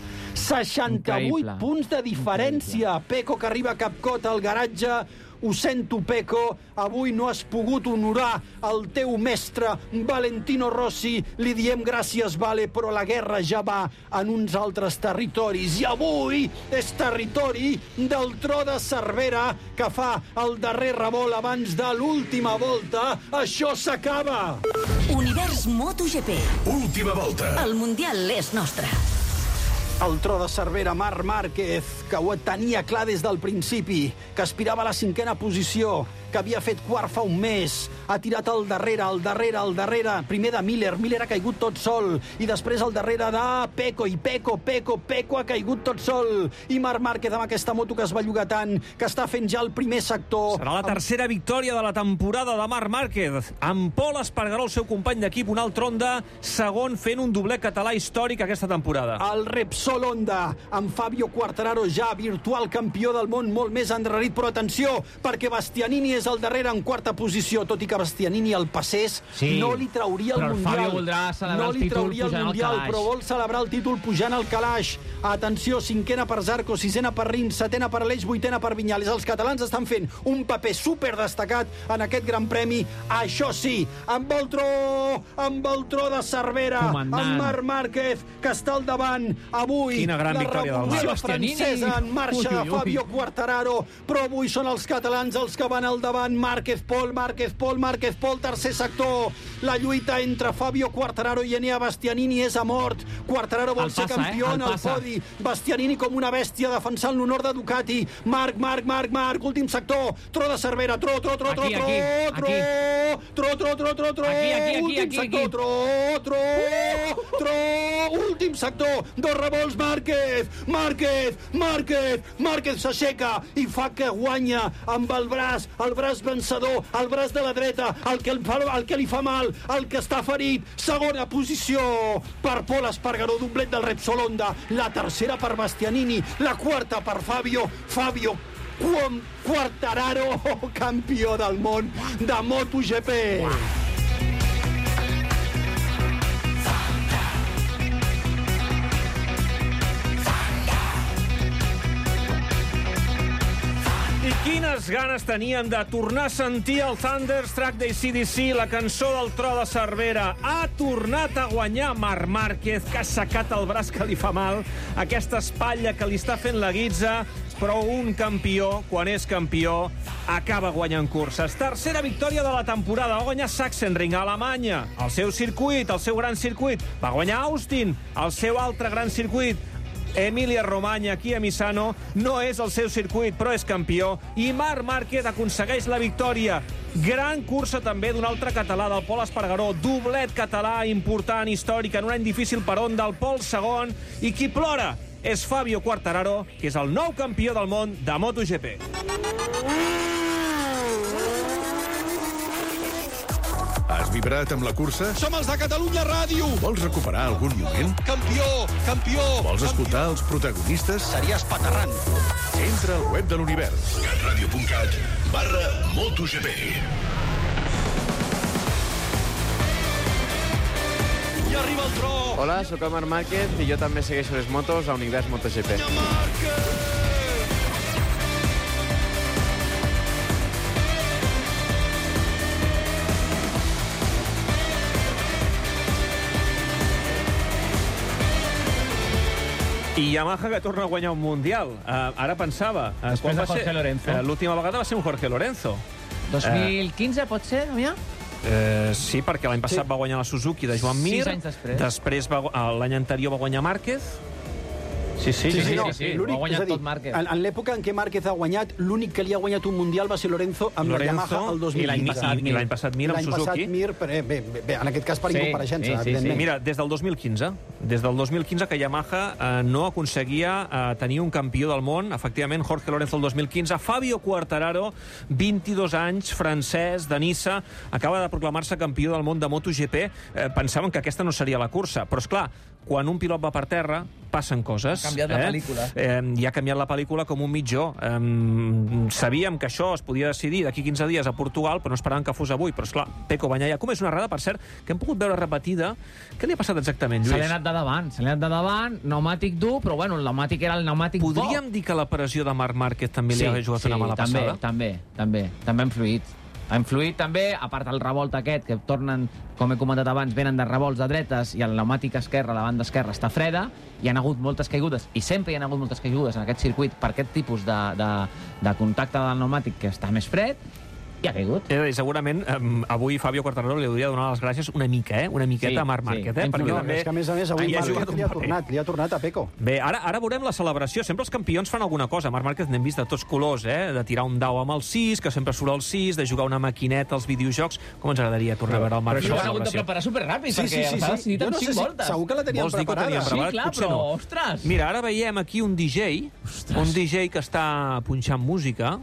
F: 68 punts de diferència. Pecco, que arriba a Capcot al garatge. Ho sento, Pecco, avui no has pogut honorar el teu mestre Valentino Rossi. Li diem gràcies, Vale, però la guerra ja va en uns altres territoris. I avui és territori del tro de Cervera, que fa el darrer revolt abans de l'última volta. Això s'acaba!
I: Univers MotoGP.
A: Última volta.
I: El Mundial és nostre.
F: El tro de Cervera, Marc Márquez, que ho tenia clar des del principi, que aspirava a la 5a posició, que havia fet quart fa un mes, ha tirat al darrere, primer de Miller ha caigut tot sol, i després al darrere de Pecco, i Pecco ha caigut tot sol, i Marc Márquez amb aquesta moto que es belluga tant, que està fent ja el primer sector.
E: Serà la tercera victòria de la temporada de Marc Márquez, amb Pol Espargaró, el seu company d'equip, un altre Honda, segon, fent un doblet català històric aquesta temporada.
F: El Repsol Honda, amb Fabio Quartararo ja virtual campió del món, molt més endarrerit, però atenció, perquè Bastianini és al darrere en quarta posició, tot i que Bastianini el passés, no li trauria el Mundial.
G: Fabio voldrà celebrar el títol pujant al calaix.
F: Però vol celebrar el títol pujant al calaix. Atenció, 5a per Zarco, 6a per Rins, 7a per Aleix, 8a per Viñales. Els catalans estan fent un paper super destacat en aquest gran premi. Això sí, amb el tro de Cervera, amb Marc Márquez, que està al davant. Avui,
E: quina gran victòria del
F: revolució francesa en marxa de Fabio Quartararo, però avui són els catalans els que van al davant. Márquez, Pol, tercer sector. La lluita entre Fabio Quartararo i Enea Bastianini és a mort. Quartararo vol ser campió en el podi. Bastianini com una bèstia defensant l'honor de Ducati. Marc, últim sector. Tro de Cervera, tro. Últim sector, tro. Últim sector. 2 revolts, Márquez s'aixeca i fa que guanya amb el braç vencedor, el braç de la dreta, el que li fa mal, el que està ferit. Segona posició per Pol Espargaró, doblet del Repsol Honda. La tercera per Bastianini, la quarta per Fabio Quartararo, campió del món de MotoGP.
E: I quines ganes tenien de tornar a sentir el Thunderstruck d'ACDC, la cançó del tro de Cervera. Ha tornat a guanyar Marc Márquez, que ha assecat el braç que li fa mal, aquesta espatlla que li està fent la guitza, però un campió, quan és campió, acaba guanyant curses. Tercera victòria de la temporada. Va guanyar Sachsenring a Alemanya, el seu circuit, el seu gran circuit. Va guanyar Austin, el seu altre gran circuit. Emilia-Romagna, aquí a Misano, no és el seu circuit, però és campió. I Marc Márquez aconsegueix la victòria. Gran cursa també d'un altre català, del Pol Espargaró. Doblet català important, històric, en un any difícil per Honda, el Pol segon. I qui plora és Fabio Quartararo, que és el nou campió del món de MotoGP.
A: Has vibrat amb la cursa?
C: Som els de Catalunya Ràdio!
A: Vols recuperar algun moment?
C: Campió! Campió!
A: Vols escoltar els protagonistes?
C: Seria espaterrant.
A: Entra al web de l'Univers, catradio.cat/MotoGP.
C: I arriba el tro!
J: Hola, sóc el Marc Márquez i jo també segueixo les motos a Univers MotoGP.
E: I Yamaha que torna a guanyar un Mundial. Ara pensava...
G: Després de Jorge Lorenzo.
E: L'última vegada va ser un Jorge Lorenzo.
G: 2015, pot ser, Damià?
E: Sí, perquè l'any passat va guanyar la Suzuki de Joan Mir.
G: 6 anys després.
E: Després, l'any anterior va guanyar Márquez. Sí.
G: Ho ha guanyat tot Márquez.
F: En l'època en què Márquez ha guanyat, l'únic que li ha guanyat un Mundial va ser Lorenzo amb la Yamaha el 2015.
E: I l'any passat Mir amb Suzuki.
F: Mir, bé, en aquest cas per incompareixença, evidentment.
E: Mira, des del 2015 que Yamaha no aconseguia tenir un campió del món, efectivament, Jorge Lorenzo el 2015, Fabio Quartararo, 22 anys, francès, de Niça, acaba de proclamar-se campió del món de MotoGP. Pensaven que aquesta no seria la cursa, però és clar, quan un pilot va per terra, passen coses.
G: Ha canviat la pel·lícula.
E: I ha canviat la pel·lícula com un mitjó. Sabíem que això es podia decidir d'aquí 15 dies a Portugal, però no esperàvem que fos avui. Però, esclar, Pecco Bagnaia com és una errada, per cert, que hem pogut veure repetida. Què li ha passat exactament, Lluís?
G: Se li ha anat de davant, pneumàtic dur, però bueno, el pneumàtic era el pneumàtic bo.
E: Podríem dir que la pressió de Marc Márquez també li ha jugat una mala passada?
G: També ha influït. Ha influït també, a part del revolt aquest, que tornen, com he comentat abans, venen de revolts de dretes i el pneumàtic esquerre, la banda esquerra, està freda, hi ha hagut moltes caigudes, i sempre hi ha hagut moltes caigudes en aquest circuit per aquest tipus de contacte del pneumàtic que està més fred, i ha caigut.
E: Segurament avui Fabio Quartararo li hauria de donar les gràcies una miqueta a Marc Márquez.
F: Perquè també, és que, a més, avui Márquez li ha tornat a Pecco.
E: Bé, ara veurem la celebració. Sempre els campions fan alguna cosa. Marc Márquez n'hem vist de tots colors, de tirar un dau amb el 6, que sempre surt el 6, de jugar una maquineta als videojocs. Com ens agradaria tornar a veure el Marc
G: Márquez? Però això l'ha hagut de preparar superràpid, perquè s'ha decidit amb 5 voltes.
F: Segur que la tenien preparada.
G: Sí, clar, però, ostres!
E: Mira, ara veiem aquí un DJ que està punxant música,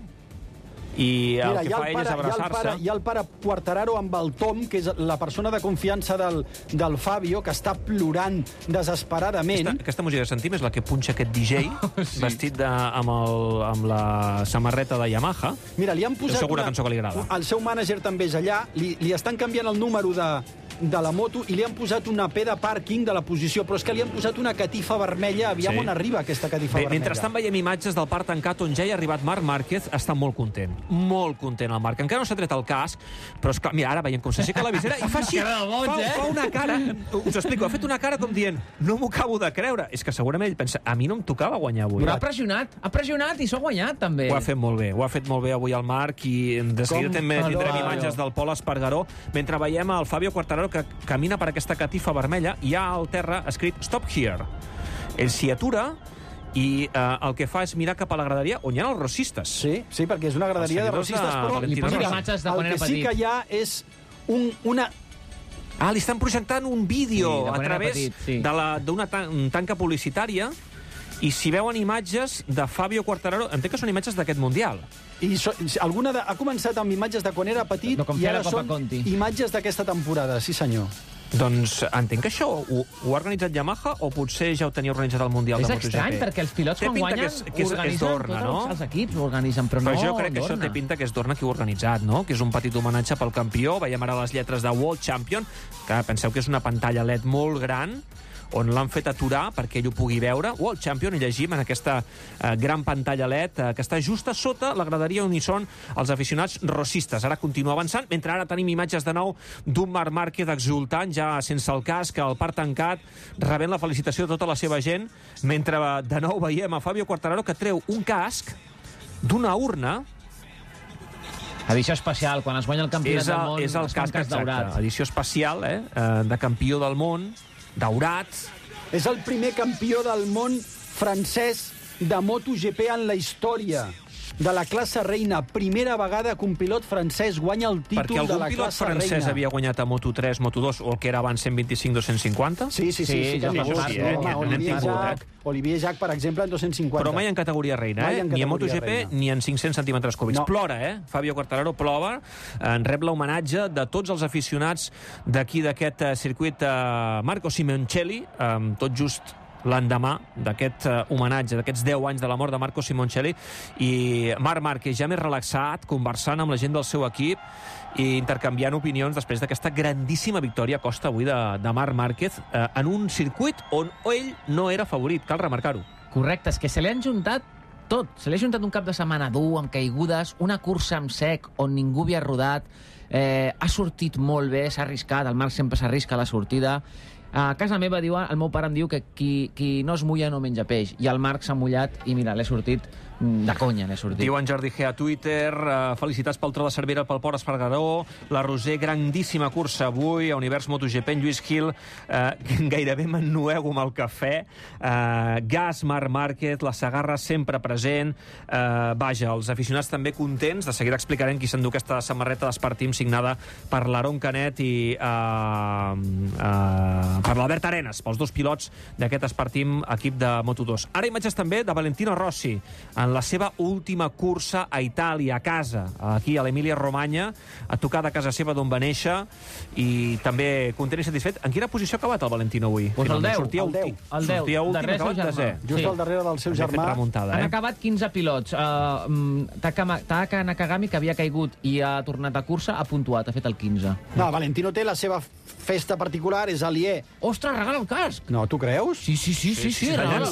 E: i el que fa ell és abraçar-se.
F: Hi ha el pare Quartararo amb el Tom, que és la persona de confiança del Fabio, que està plorant desesperadament.
E: Aquesta música que sentim és la que punxa aquest DJ, vestit amb la samarreta de Yamaha.
F: Mira, li han posat
E: una cançó que li agrada.
F: El seu mànager també és allà, li estan canviant el número de la moto i li han posat una P de pàrquing de la posició, però és que li han posat una catifa vermella. Aviam on arriba aquesta catifa vermella.
E: Mentrestant veiem imatges del parc tancat on ja hi ha arribat Marc Márquez. Està molt content el Marc. Encara no s'ha tret el casc, però esclar, mira, ara veiem com s'aixeca la visera i fa així, fa una cara, us explico, ha fet una cara com dient, no m'ho acabo de creure. És que segurament ell pensa, a mi no em tocava guanyar avui.
G: Però ha pressionat i s'ha guanyat, també.
E: Ho ha fet molt bé avui el Marc, i de seguida també tindrem imatges del Pol Espargaró, mentre veiem el Fabio Quartararo que camina per aquesta catifa vermella, i hi ha al terra escrit Stop Here. Ell s'hi atura i el que fa és mirar cap a la graderia on hi ha els rossistes.
F: Sí, perquè és una graderia de rossistes, però
G: el
F: que sí que hi ha és una...
E: Li estan projectant un vídeo a través d'una tanca publicitària, i si veuen imatges de Fabio Quartararo, entenc que són imatges d'aquest Mundial.
F: I alguna ha començat amb imatges de quan era petit i ara són imatges d'aquesta temporada, sí senyor.
E: Doncs entenc que això ho ha organitzat Yamaha o potser ja ho tenia organitzat el Mundial de MotoGP.
G: És estrany, perquè els pilots quan guanyen organitzen tots els equips, ho organitzen, però no
E: jo crec que això té pinta que és Dorna qui ho ha organitzat, no? Que és un petit homenatge pel campió. Veiem ara les lletres de World Champion, que penseu que és una pantalla LED molt gran, on l'han fet aturar perquè ell ho pugui veure. World Champion, i llegim en aquesta gran pantalla LED que està just a sota la graderia on hi són els aficionats rossistes. Ara continua avançant, mentre ara tenim imatges de nou d'un Marc Márquez exultant, ja sense el casc, al parc tancat, rebent la felicitació de tota la seva gent, mentre de nou veiem a Fabio Quartararo que treu un casc d'una urna.
G: Edició especial, quan es guanya el campionat del món,
E: és el casc daurat. Edició especial, de campió del món, daurat.
F: És el primer campió del món francès de MotoGP en la història. de la classe reina. Primera vegada que un pilot francès guanya el títol de la classe reina.
E: Perquè algun pilot francès havia guanyat a Moto3, Moto2, o el que era abans 125-250?
F: Sí, Olivier Jacques, per exemple, en 250.
E: Però mai en categoria reina, ni a MotoGP ni en 500 centímetres cúbics. No. Plora, Fabio Quartararo plora, en rep l'homenatge de tots els aficionats d'aquí, d'aquest circuit, Marco Simoncelli, tot just l'endemà d'aquest homenatge, d'aquests 10 anys de la mort de Marco Simoncelli, i Marc Márquez ja més relaxat, conversant amb la gent del seu equip i intercanviant opinions després d'aquesta grandíssima victòria a costa avui de Marc Márquez en un circuit on ell no era favorit, cal remarcar-ho.
G: Correcte, és que se li han juntat tot. Se li ha juntat un cap de setmana dur, amb caigudes, una cursa amb sec on ningú havia rodat, ha sortit molt bé, s'ha arriscat, el Marc sempre s'arrisca a la sortida. A casa meva, el meu pare em diu que qui no es mulla no menja peix, i el Marc s'ha mullat i mira, l'he sortit de conya, l'he sortit.
E: Diu en Jordi G a Twitter, felicitats pel tro de Cervera, pel Port Espargaró, la Roser, grandíssima cursa avui, a Univers MotoGP, en Lluís Gil, gairebé m'ennuego amb el cafè, Gas, Marc Márquez, la Sagarra sempre present, vaja, els aficionats també contents, de seguida explicarem qui s'endú aquesta samarreta d'Espartim signada per l'Aaron Canet i per l'Albert Arenas, pels dos pilots d'aquest Espartim equip de Moto2. Ara imatges també de Valentino Rossi, en la seva última cursa a Itàlia, a casa, aquí a l'Emília-Romanya, a tocar de casa seva d'on va néixer, i també content i satisfet. En quina posició ha acabat el Valentino avui?
G: Pues el 10.
E: Sortia últim, ha acabat desè.
F: Just al darrere del seu germà.
G: Han acabat 15 pilots. Taka Nakagami, que havia caigut i ha tornat a cursa, ha puntuat, ha fet el 15.
F: No, Valentino té la seva festa particular, és aliè.
G: Ostres, regala el casc!
F: No, tu creus?
G: Sí, regala.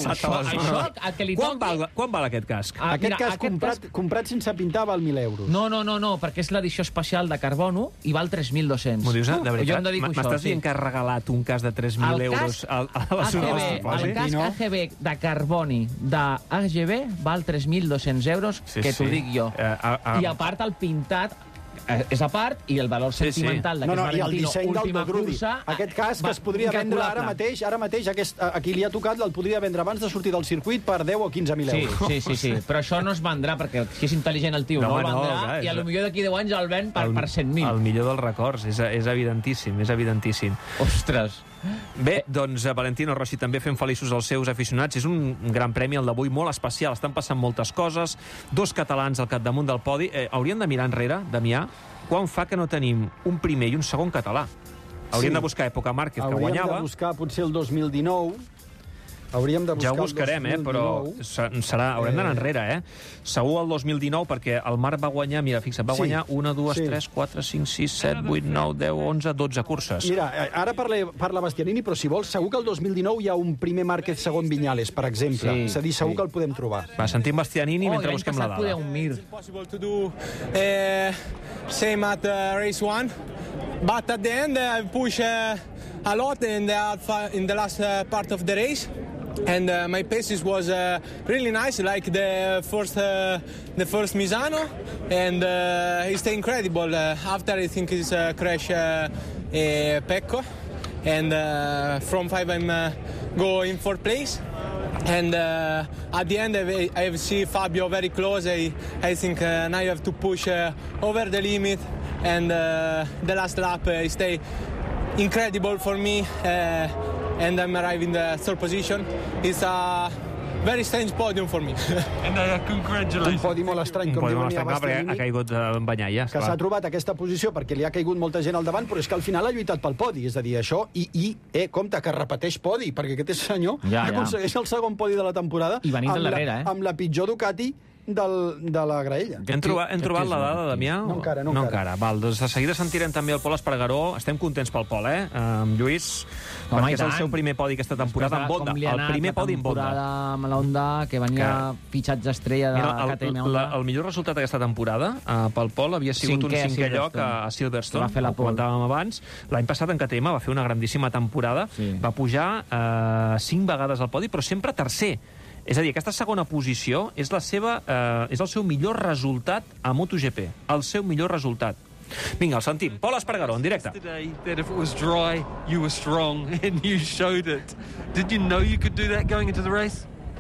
E: Quan val aquest casc?
F: Aquest casc comprat sense pintar val 1.000 euros.
G: No, perquè és l'edició especial de carbono i val 3.200.
E: M'ho dius, de veritat? M'estàs dient que has regalat un casc de 3.000 euros a la Sorrosa?
G: El casc AGB de carboni de AGB val 3.200 euros, que t'ho dic jo. I a part el pintat és a part, i el valor sentimental d'aquest Valentino, última cursa...
F: Aquest casc es podria vendre ara mateix, aquí li ha tocat, el podria vendre abans de sortir del circuit per 10 o 15.000 euros.
G: Sí, però això no es vendrà, perquè si és intel·ligent el tio, no el vendrà, i potser d'aquí 10 anys el ven per 100.000.
E: El millor dels records, és evidentíssim.
G: Ostres!
E: Bé, doncs Valentino Rossi també fent feliços els seus aficionats. És un gran premi, el d'avui, molt especial. Estan passant moltes coses. 2 catalans al capdamunt del podi. Hauríem de mirar enrere, Damià, quan fa que no tenim un primer i un segon català. Hauríem de buscar època Márquez, que guanyava.
F: Hauríem de buscar potser el 2019...
E: Ja ho buscarem, però haurem d'anar enrere, Segur el 2019, perquè el Marc va guanyar, mira, fixa't, va guanyar 1, 2, 3, 4, 5, 6, 7, 8, 9, 10, 11, 12 curses.
F: Mira, ara parla Bastianini, però si vols, segur que el 2019 hi ha un primer Márquez, segon Viñales, per exemple. És a dir, segur que el podem trobar.
E: Va, sentim Bastianini mentre busquem la dada.
K: Same at race 1, but at the end I push a lot in the last part of the race. And my paces was really nice, like the first Misano, and it's incredible. After I think it's crash Pecco, and from 5 I'm go in 4th place. And at the end I see Fabio very close. I think now you have to push over the limit, and the last lap stay incredible for me. And I'm arriving in the 3rd position. It's a very strange podium for me.
F: And congratulations. Un podi molt estrany, com diu Bastianini.
E: Ha caigut en Banyalla.
F: Que s'ha trobat aquesta posició perquè li ha caigut molta gent al davant, però és que al final ha lluitat pel podi. És a dir, això, compte, que repeteix podi, perquè aquest senyor aconsegueix el segon podi de la temporada amb la pitjor Ducati de la graella.
E: Hem trobat la dada, Damià?
F: No encara.
E: Val, doncs de seguida sentirem també el Pol Espargaró. Estem contents pel Pol, amb Lluís, perquè és el seu primer podi aquesta temporada amb Honda. El primer podi amb Honda.
G: Amb la Honda, que venia fitxatge estrella de KTM Honda.
E: El millor resultat d'aquesta temporada pel Pol havia sigut un 5è lloc a Silverstone, ho comentàvem abans. L'any passat en KTM va fer una grandíssima temporada, va pujar 5 vegades al podi, però sempre tercer. És a dir, aquesta segona posició és el seu millor resultat a MotoGP. El seu millor resultat. Vinga, el sentim. Pol Espargaró, en directe.
L: That if it was dry, you were strong, and you showed it. Did you know you could do that going into the race?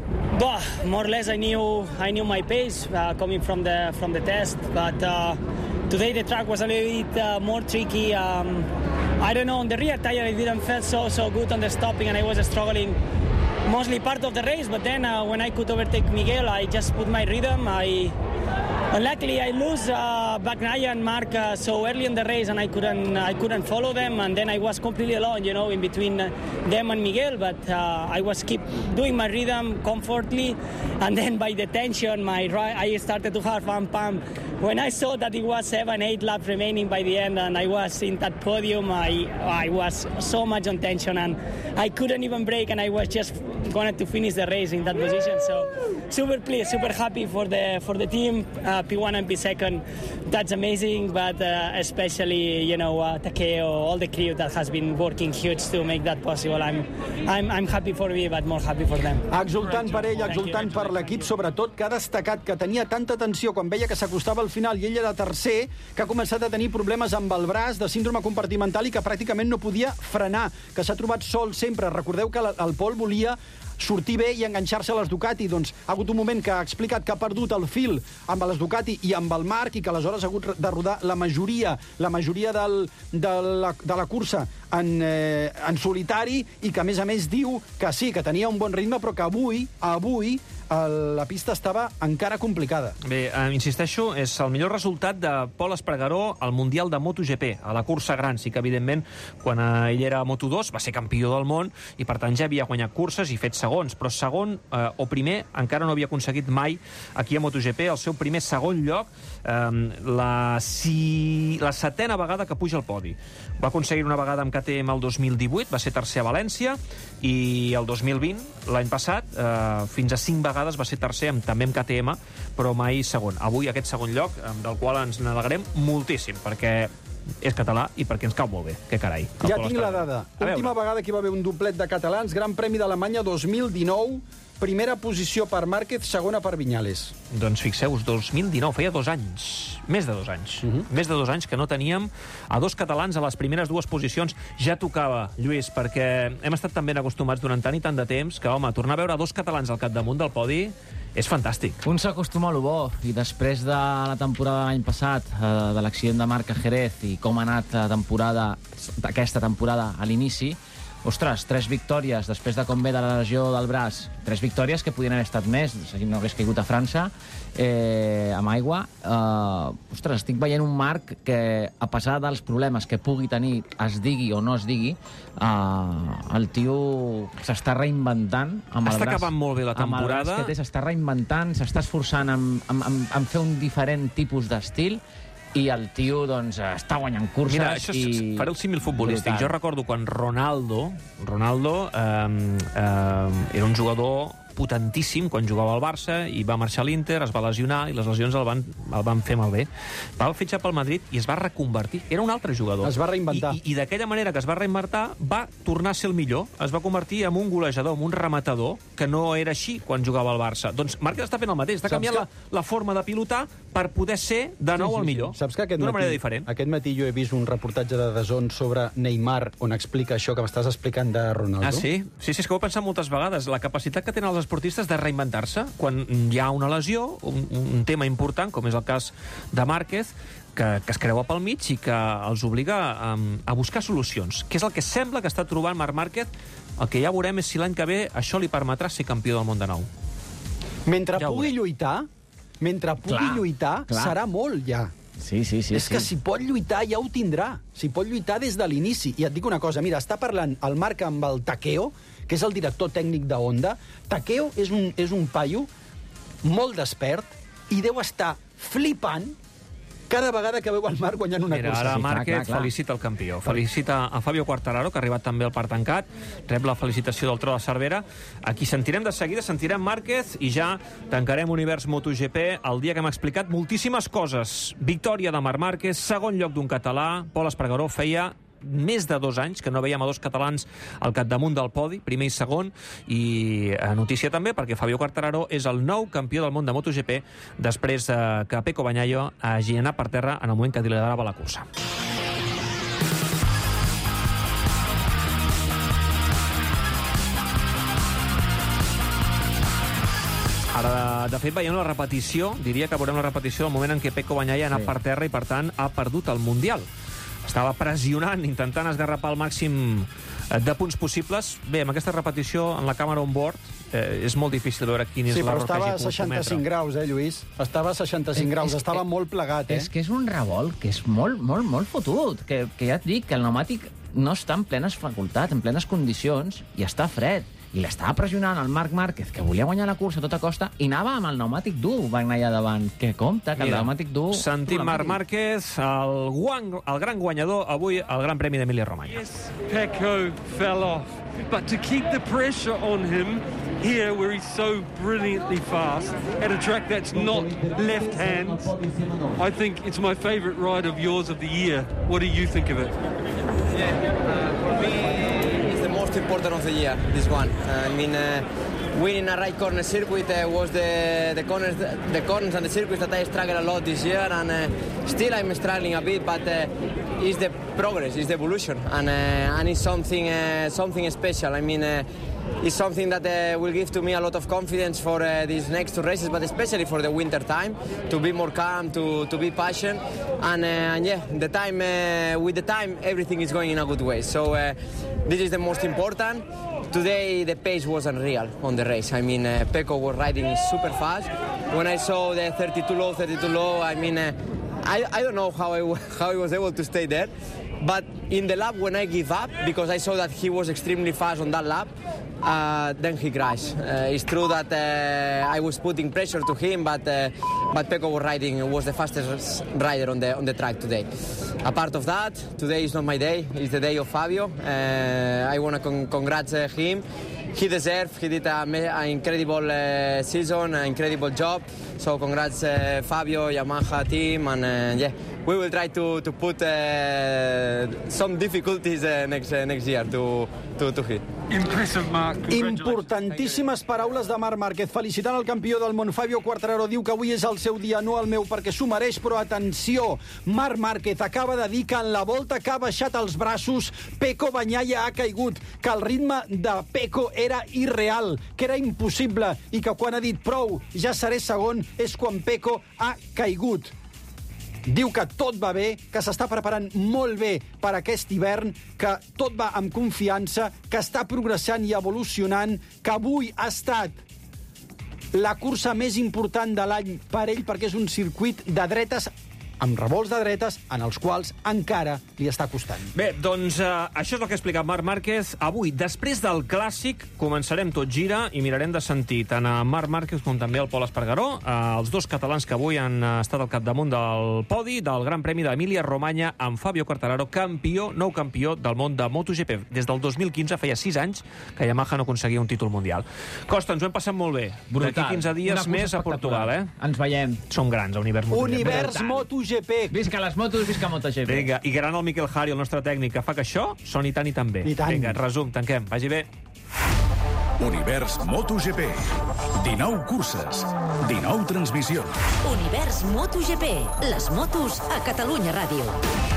M: More or less I knew my pace coming from the test, but today the track was a little bit more tricky. I don't know, on the rear tire I didn't feel so good on the stopping, and I was struggling mostly part of the race, but then when I could overtake Miguel, I just put my rhythm. Luckily, I lose Bagnaia and Marc so early in the race, and I couldn't follow them, and then I was completely alone, in between them and Miguel. But I was keep doing my rhythm comfortably, and then by the tension, I started to have one pump. When I saw that it was 7-8 laps remaining by the end, and I was in that podium, I was so much on tension, and I couldn't even brake, and I was just going to finish the race in that position. So super pleased, super happy for the team. P1 and P2, that's amazing, but especially, Takeo, all the crew that has been working huge to make that possible. I'm happy for me, but more happy for them.
F: Exultant per ell, exultant per l'equip, sobretot que ha destacat que tenia tanta tensió quan veia que s'acostava al final i ell era tercer, que ha començat a tenir problemes amb el braç, de síndrome compartimental, i que pràcticament no podia frenar, que s'ha trobat sol sempre. Recordeu que el Pol volia sortir bé i enganxar-se a les Ducati. Doncs ha hagut un moment que ha explicat que ha perdut el fil amb les Ducati i amb el Marc, i que aleshores ha hagut de rodar la majoria de la cursa en solitari, i que a més diu que sí, que tenia un bon ritme, però que avui la pista estava encara complicada.
E: Bé, insisteixo, és el millor resultat de Pol Espargaró al Mundial de MotoGP, a la cursa gran. Sí que, evidentment, quan ell era a Moto2 va ser campió del món i, per tant, ja havia guanyat curses i fet segons, però segon o primer encara no havia aconseguit mai aquí a MotoGP. El seu primer segon lloc, la setena vegada que puja al podi. Va aconseguir una vegada amb KTM el 2018, va ser tercer a València, i el 2020, l'any passat, fins a 5 vegades va ser tercer, també amb KTM, però mai segon. Avui aquest segon lloc, del qual ens n'alegrem moltíssim, perquè és català i perquè ens cau molt bé. Que carai.
F: Ja tinc la dada. Última vegada que hi va haver un doblet de catalans, Gran Premi d'Alemanya 2019, primera posició per Márquez, segona per Viñales.
E: Doncs fixeu-vos, 2019, feia 2 anys, més de 2 anys, més de 2 anys que no teníem a 2 catalans a les primeres 2 posicions. Ja tocava, Lluís, perquè hem estat tan ben acostumats durant tant i tant de temps que, home, tornar a veure 2 catalans al capdamunt del podi és fantàstic.
G: Un s'acostuma a lo bo, i després de la temporada de l'any passat, de l'accident de Marc a Jerez, i com ha anat aquesta temporada a l'inici, ostres, 3 victòries després de com ve de la lesió del braç, 3 victòries que podien haver estat més, si no hagués caigut a França, amb aigua. Ostres, estic veient un Marc que, a pesar dels problemes que pugui tenir, es digui o no es digui, el tio s'està reinventant amb el braç.
E: Està acabant molt bé la temporada.
G: Amb el braç que té, s'està reinventant, s'està esforçant en fer un diferent tipus d'estil, i el tio, doncs, està guanyant curses.
E: Mira, això faré el símil futbolístic. Jo recordo quan Ronaldo era un jugador potentíssim quan jugava al Barça i va marxar a l'Inter, es va lesionar i les lesions el van fer malbé. Va fitxar pel Madrid i es va reconvertir. Era un altre jugador.
F: Es va reinventar.
E: I d'aquella manera que es va reinventar va tornar a ser el millor. Es va convertir en un golejador, en un rematador, que no era així quan jugava al Barça. Doncs Márquez està fent el mateix. Està canviant la forma de pilotar per poder ser de nou el millor.
F: Saps que
E: d'una manera diferent.
F: Aquest matí jo he vist un reportatge de DAZN sobre Neymar on explica això que m'estàs explicant de Ronaldo.
E: Ah, sí? Sí, és que ho he pensat moltes vegades. La capacitat que tenen els esportistes de reinventar-se quan hi ha una lesió, un tema important, com és el cas de Márquez, que es creua pel mig i que els obliga a buscar solucions, que és el que sembla que està trobant Marc Márquez. El que ja veurem és si l'any que ve això li permetrà ser campió del món de nou.
F: Mentre pugui lluitar, serà molt ja.
G: Sí.
F: És que si pot lluitar ja ho tindrà. Si pot lluitar des de l'inici. I et dic una cosa, mira, està parlant el Marc amb el Takeo, que és el director tècnic de Honda. Takeo és un paio molt despert i deu estar flipant cada vegada que veu el Marc guanyant una cursa.
E: Ara Márquez felicita el campió. Felicita a Fabio Quartararo, que ha arribat també al parc tancat. Rep la felicitació del Tro de Cervera. Aquí sentirem de seguida, sentirem Márquez i ja tancarem Univers MotoGP el dia que hem explicat moltíssimes coses. Victòria de Marc Márquez, segon lloc d'un català. Pol Espargaró feia més de 2 anys que no veiem a 2 catalans al capdamunt del podi, primer i segon, i notícia també perquè Fabio Quartararo és el nou campió del món de MotoGP després que Pecco Bagnaia hagi anat per terra en el moment que liderava la cursa. Ara, de fet, veiem la repetició, diria que veurem la repetició del moment en què Pecco Bagnaia ha anat per terra i, per tant, ha perdut el Mundial. Estava pressionant, intentant esgarrapar el màxim de punts possibles. Bé, amb aquesta repetició en la càmera on board és molt difícil veure quin és l'error que hagi pogut cometre.
F: Sí, però estava a 65 graus, Lluís? Estava a 65 graus, estava molt plegat,
G: És que és un revolt que és molt fotut, que ja et dic que el pneumàtic no està en plenes facultats, en plenes condicions, i està fred. I l'estava pressionant el Marc Márquez, que volia guanyar la cursa a tota costa, i anava amb el pneumàtic dur, Bagnaia davant. Que compte, que el pneumàtic dur...
E: Sentim Marc Márquez, el gran guanyador avui al Gran Premi d'Emília-Romanya.
L: Yes, Pecco fell off, but to keep the pressure on him here, where he's so brilliantly fast, at a track that's not left hand, I think it's my favourite ride of yours of the year. What do you think of it?
N: For me, most important of the year, this one. Winning a right corner circuit was the corners and the circuits that I struggled a lot this year, and still I'm struggling a bit, but it's the progress, it's the evolution, and it's something special. It's something that will give to me a lot of confidence for these next two races, but especially for the winter time, to be more calm, to be patient, and yeah, with the time, everything is going in a good way. So this is the most important. Today the pace was unreal on the race. Pecco was riding super fast. When I saw the 32 low, I don't know how he was able to stay there. But in the lap when I give up, because I saw that he was extremely fast on that lap, then he crashed. It's true that I was putting pressure to him, but Pecco was the fastest rider on the track today. Apart of that, today is not my day. It's the day of Fabio. I want to congratulate him. He deserved. He did an incredible season, an incredible job. So congrats, Fabio, Yamaha team, and yeah, we will try to put some difficulties next year to hit.
L: Impressive, Marc.
F: Importantíssimes paraules de Marc Márquez. Felicitant el campió del món, Fabio Quartararo, diu que avui és el seu dia, no el meu, perquè s'ho mereix, però atenció, Marc Márquez acaba de dir que en la volta que ha baixat els braços, Pecco Bagnaia ha caigut, que el ritme de Pecco era irreal, que era impossible, i que quan ha dit prou, ja seré segon, és quan Pecco ha caigut. Diu que tot va bé, que s'està preparant molt bé per aquest hivern, que tot va amb confiança, que està progressant i evolucionant, que avui ha estat la cursa més important de l'any per ell, perquè és un circuit de dretes, amb revolts de dretes, en els quals encara li està costant.
E: Bé, doncs això és el que ha explicat Marc Márquez. Avui, després del Clàssic, començarem Tot Gira i mirarem de sentir tant a Marc Márquez com també al Pol Espargaró, els dos catalans que avui han estat al capdamunt del podi del Gran Premi d'Emília-Romanya amb Fabio Quartararo, nou campió del món de MotoGP. Des del 2015, feia 6 anys, que Yamaha no aconseguia un títol mundial. Costa, ens ho hem passat molt bé. D'aquí 15 dies més a Portugal, eh?
G: Ens veiem.
E: Som grans a Univers MotoGP.
F: Univers MotoGP.
G: Visca les motos, visca MotoGP.
E: Vinga, i gran el Miquel Jari, el nostre tècnic, que fa que això soni tant i tan bé.
F: I tant.
E: Vinga, resum, tanquem. Vagi bé.
A: Univers MotoGP. 19 curses, 19 transmissions.
I: Univers MotoGP. Les motos a Catalunya Ràdio.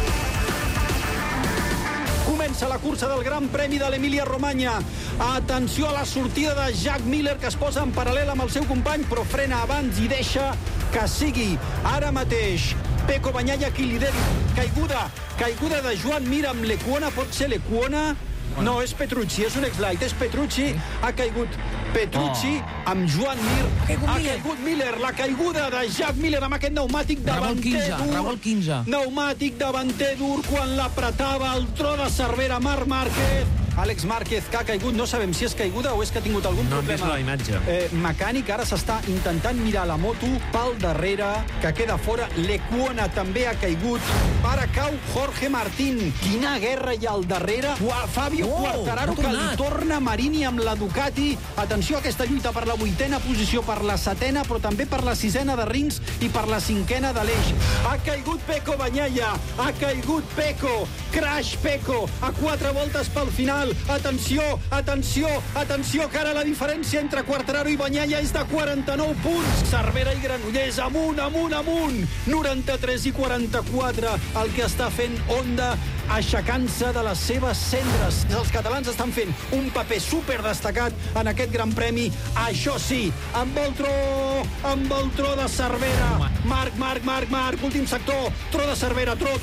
F: Comença la cursa del Gran Premi de l'Emília-Romanya. Atenció a la sortida de Jack Miller, que es posa en paral·lel amb el seu company, però frena abans i deixa que sigui ara mateix Pecco Bagnaia qui lideri. Caiguda de Joan Mir amb l'Equona. Pot ser l'Equona? No, és Petrucci, és un ex-light. És Petrucci, ha caigut Petrucci amb Joan Mir. Ha caigut Miller, la caiguda de Jack Miller amb aquest pneumàtic davanter dur.
G: Revolt 15.
F: Pneumàtic davanter dur quan l'apretava el tro de Cervera Marc Márquez. Àlex Márquez, que ha caigut, no sabem si és caiguda o és que ha tingut algun problema.
E: No hem vist la imatge.
F: Mecànic, ara s'està intentant mirar la moto pel darrere, que queda fora. L'Equona també ha caigut. Ara cau Jorge Martín. Quina guerra hi ha al darrere. Fabio Quartararo, que li torna Marini amb la Ducati. Atenció a aquesta lluita per la 8a posició, per la 7a, però també per la 6a de Rins i per la 5a de l'Eix. Ha caigut Pecco Bagnaia. Ha caigut Pecco. Crash Pecco. A 4 voltes pel final. Atenció, que ara la diferència entre Quartararo i Bagnaia és de 49 punts. Cervera i Granollers, amunt. 93 i 44. El que està fent Honda aixecant-se de les seves cendres. Els catalans estan fent un paper superdestacat en aquest Gran Premi. Això sí, amb el tro de Cervera. Marc, últim sector. Tro de Cervera, tro.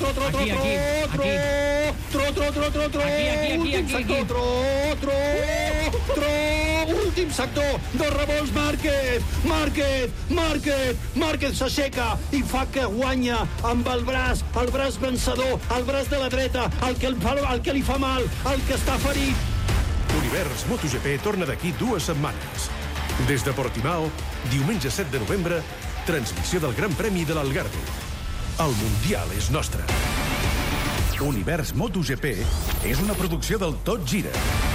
F: Últim sector, tro. Últim sector, dos revolts, Márquez s'aixeca i fa que guanya amb el braç vencedor, el braç de la dreta, el que li fa mal, el que està ferit.
A: Univers MotoGP torna d'aquí 2 setmanes. Des de Portimao, diumenge 7 de novembre, transmissió del Gran Premi de l'Algarve. El Mundial és nostre. Univers MotoGP és una producció del Tot Gira.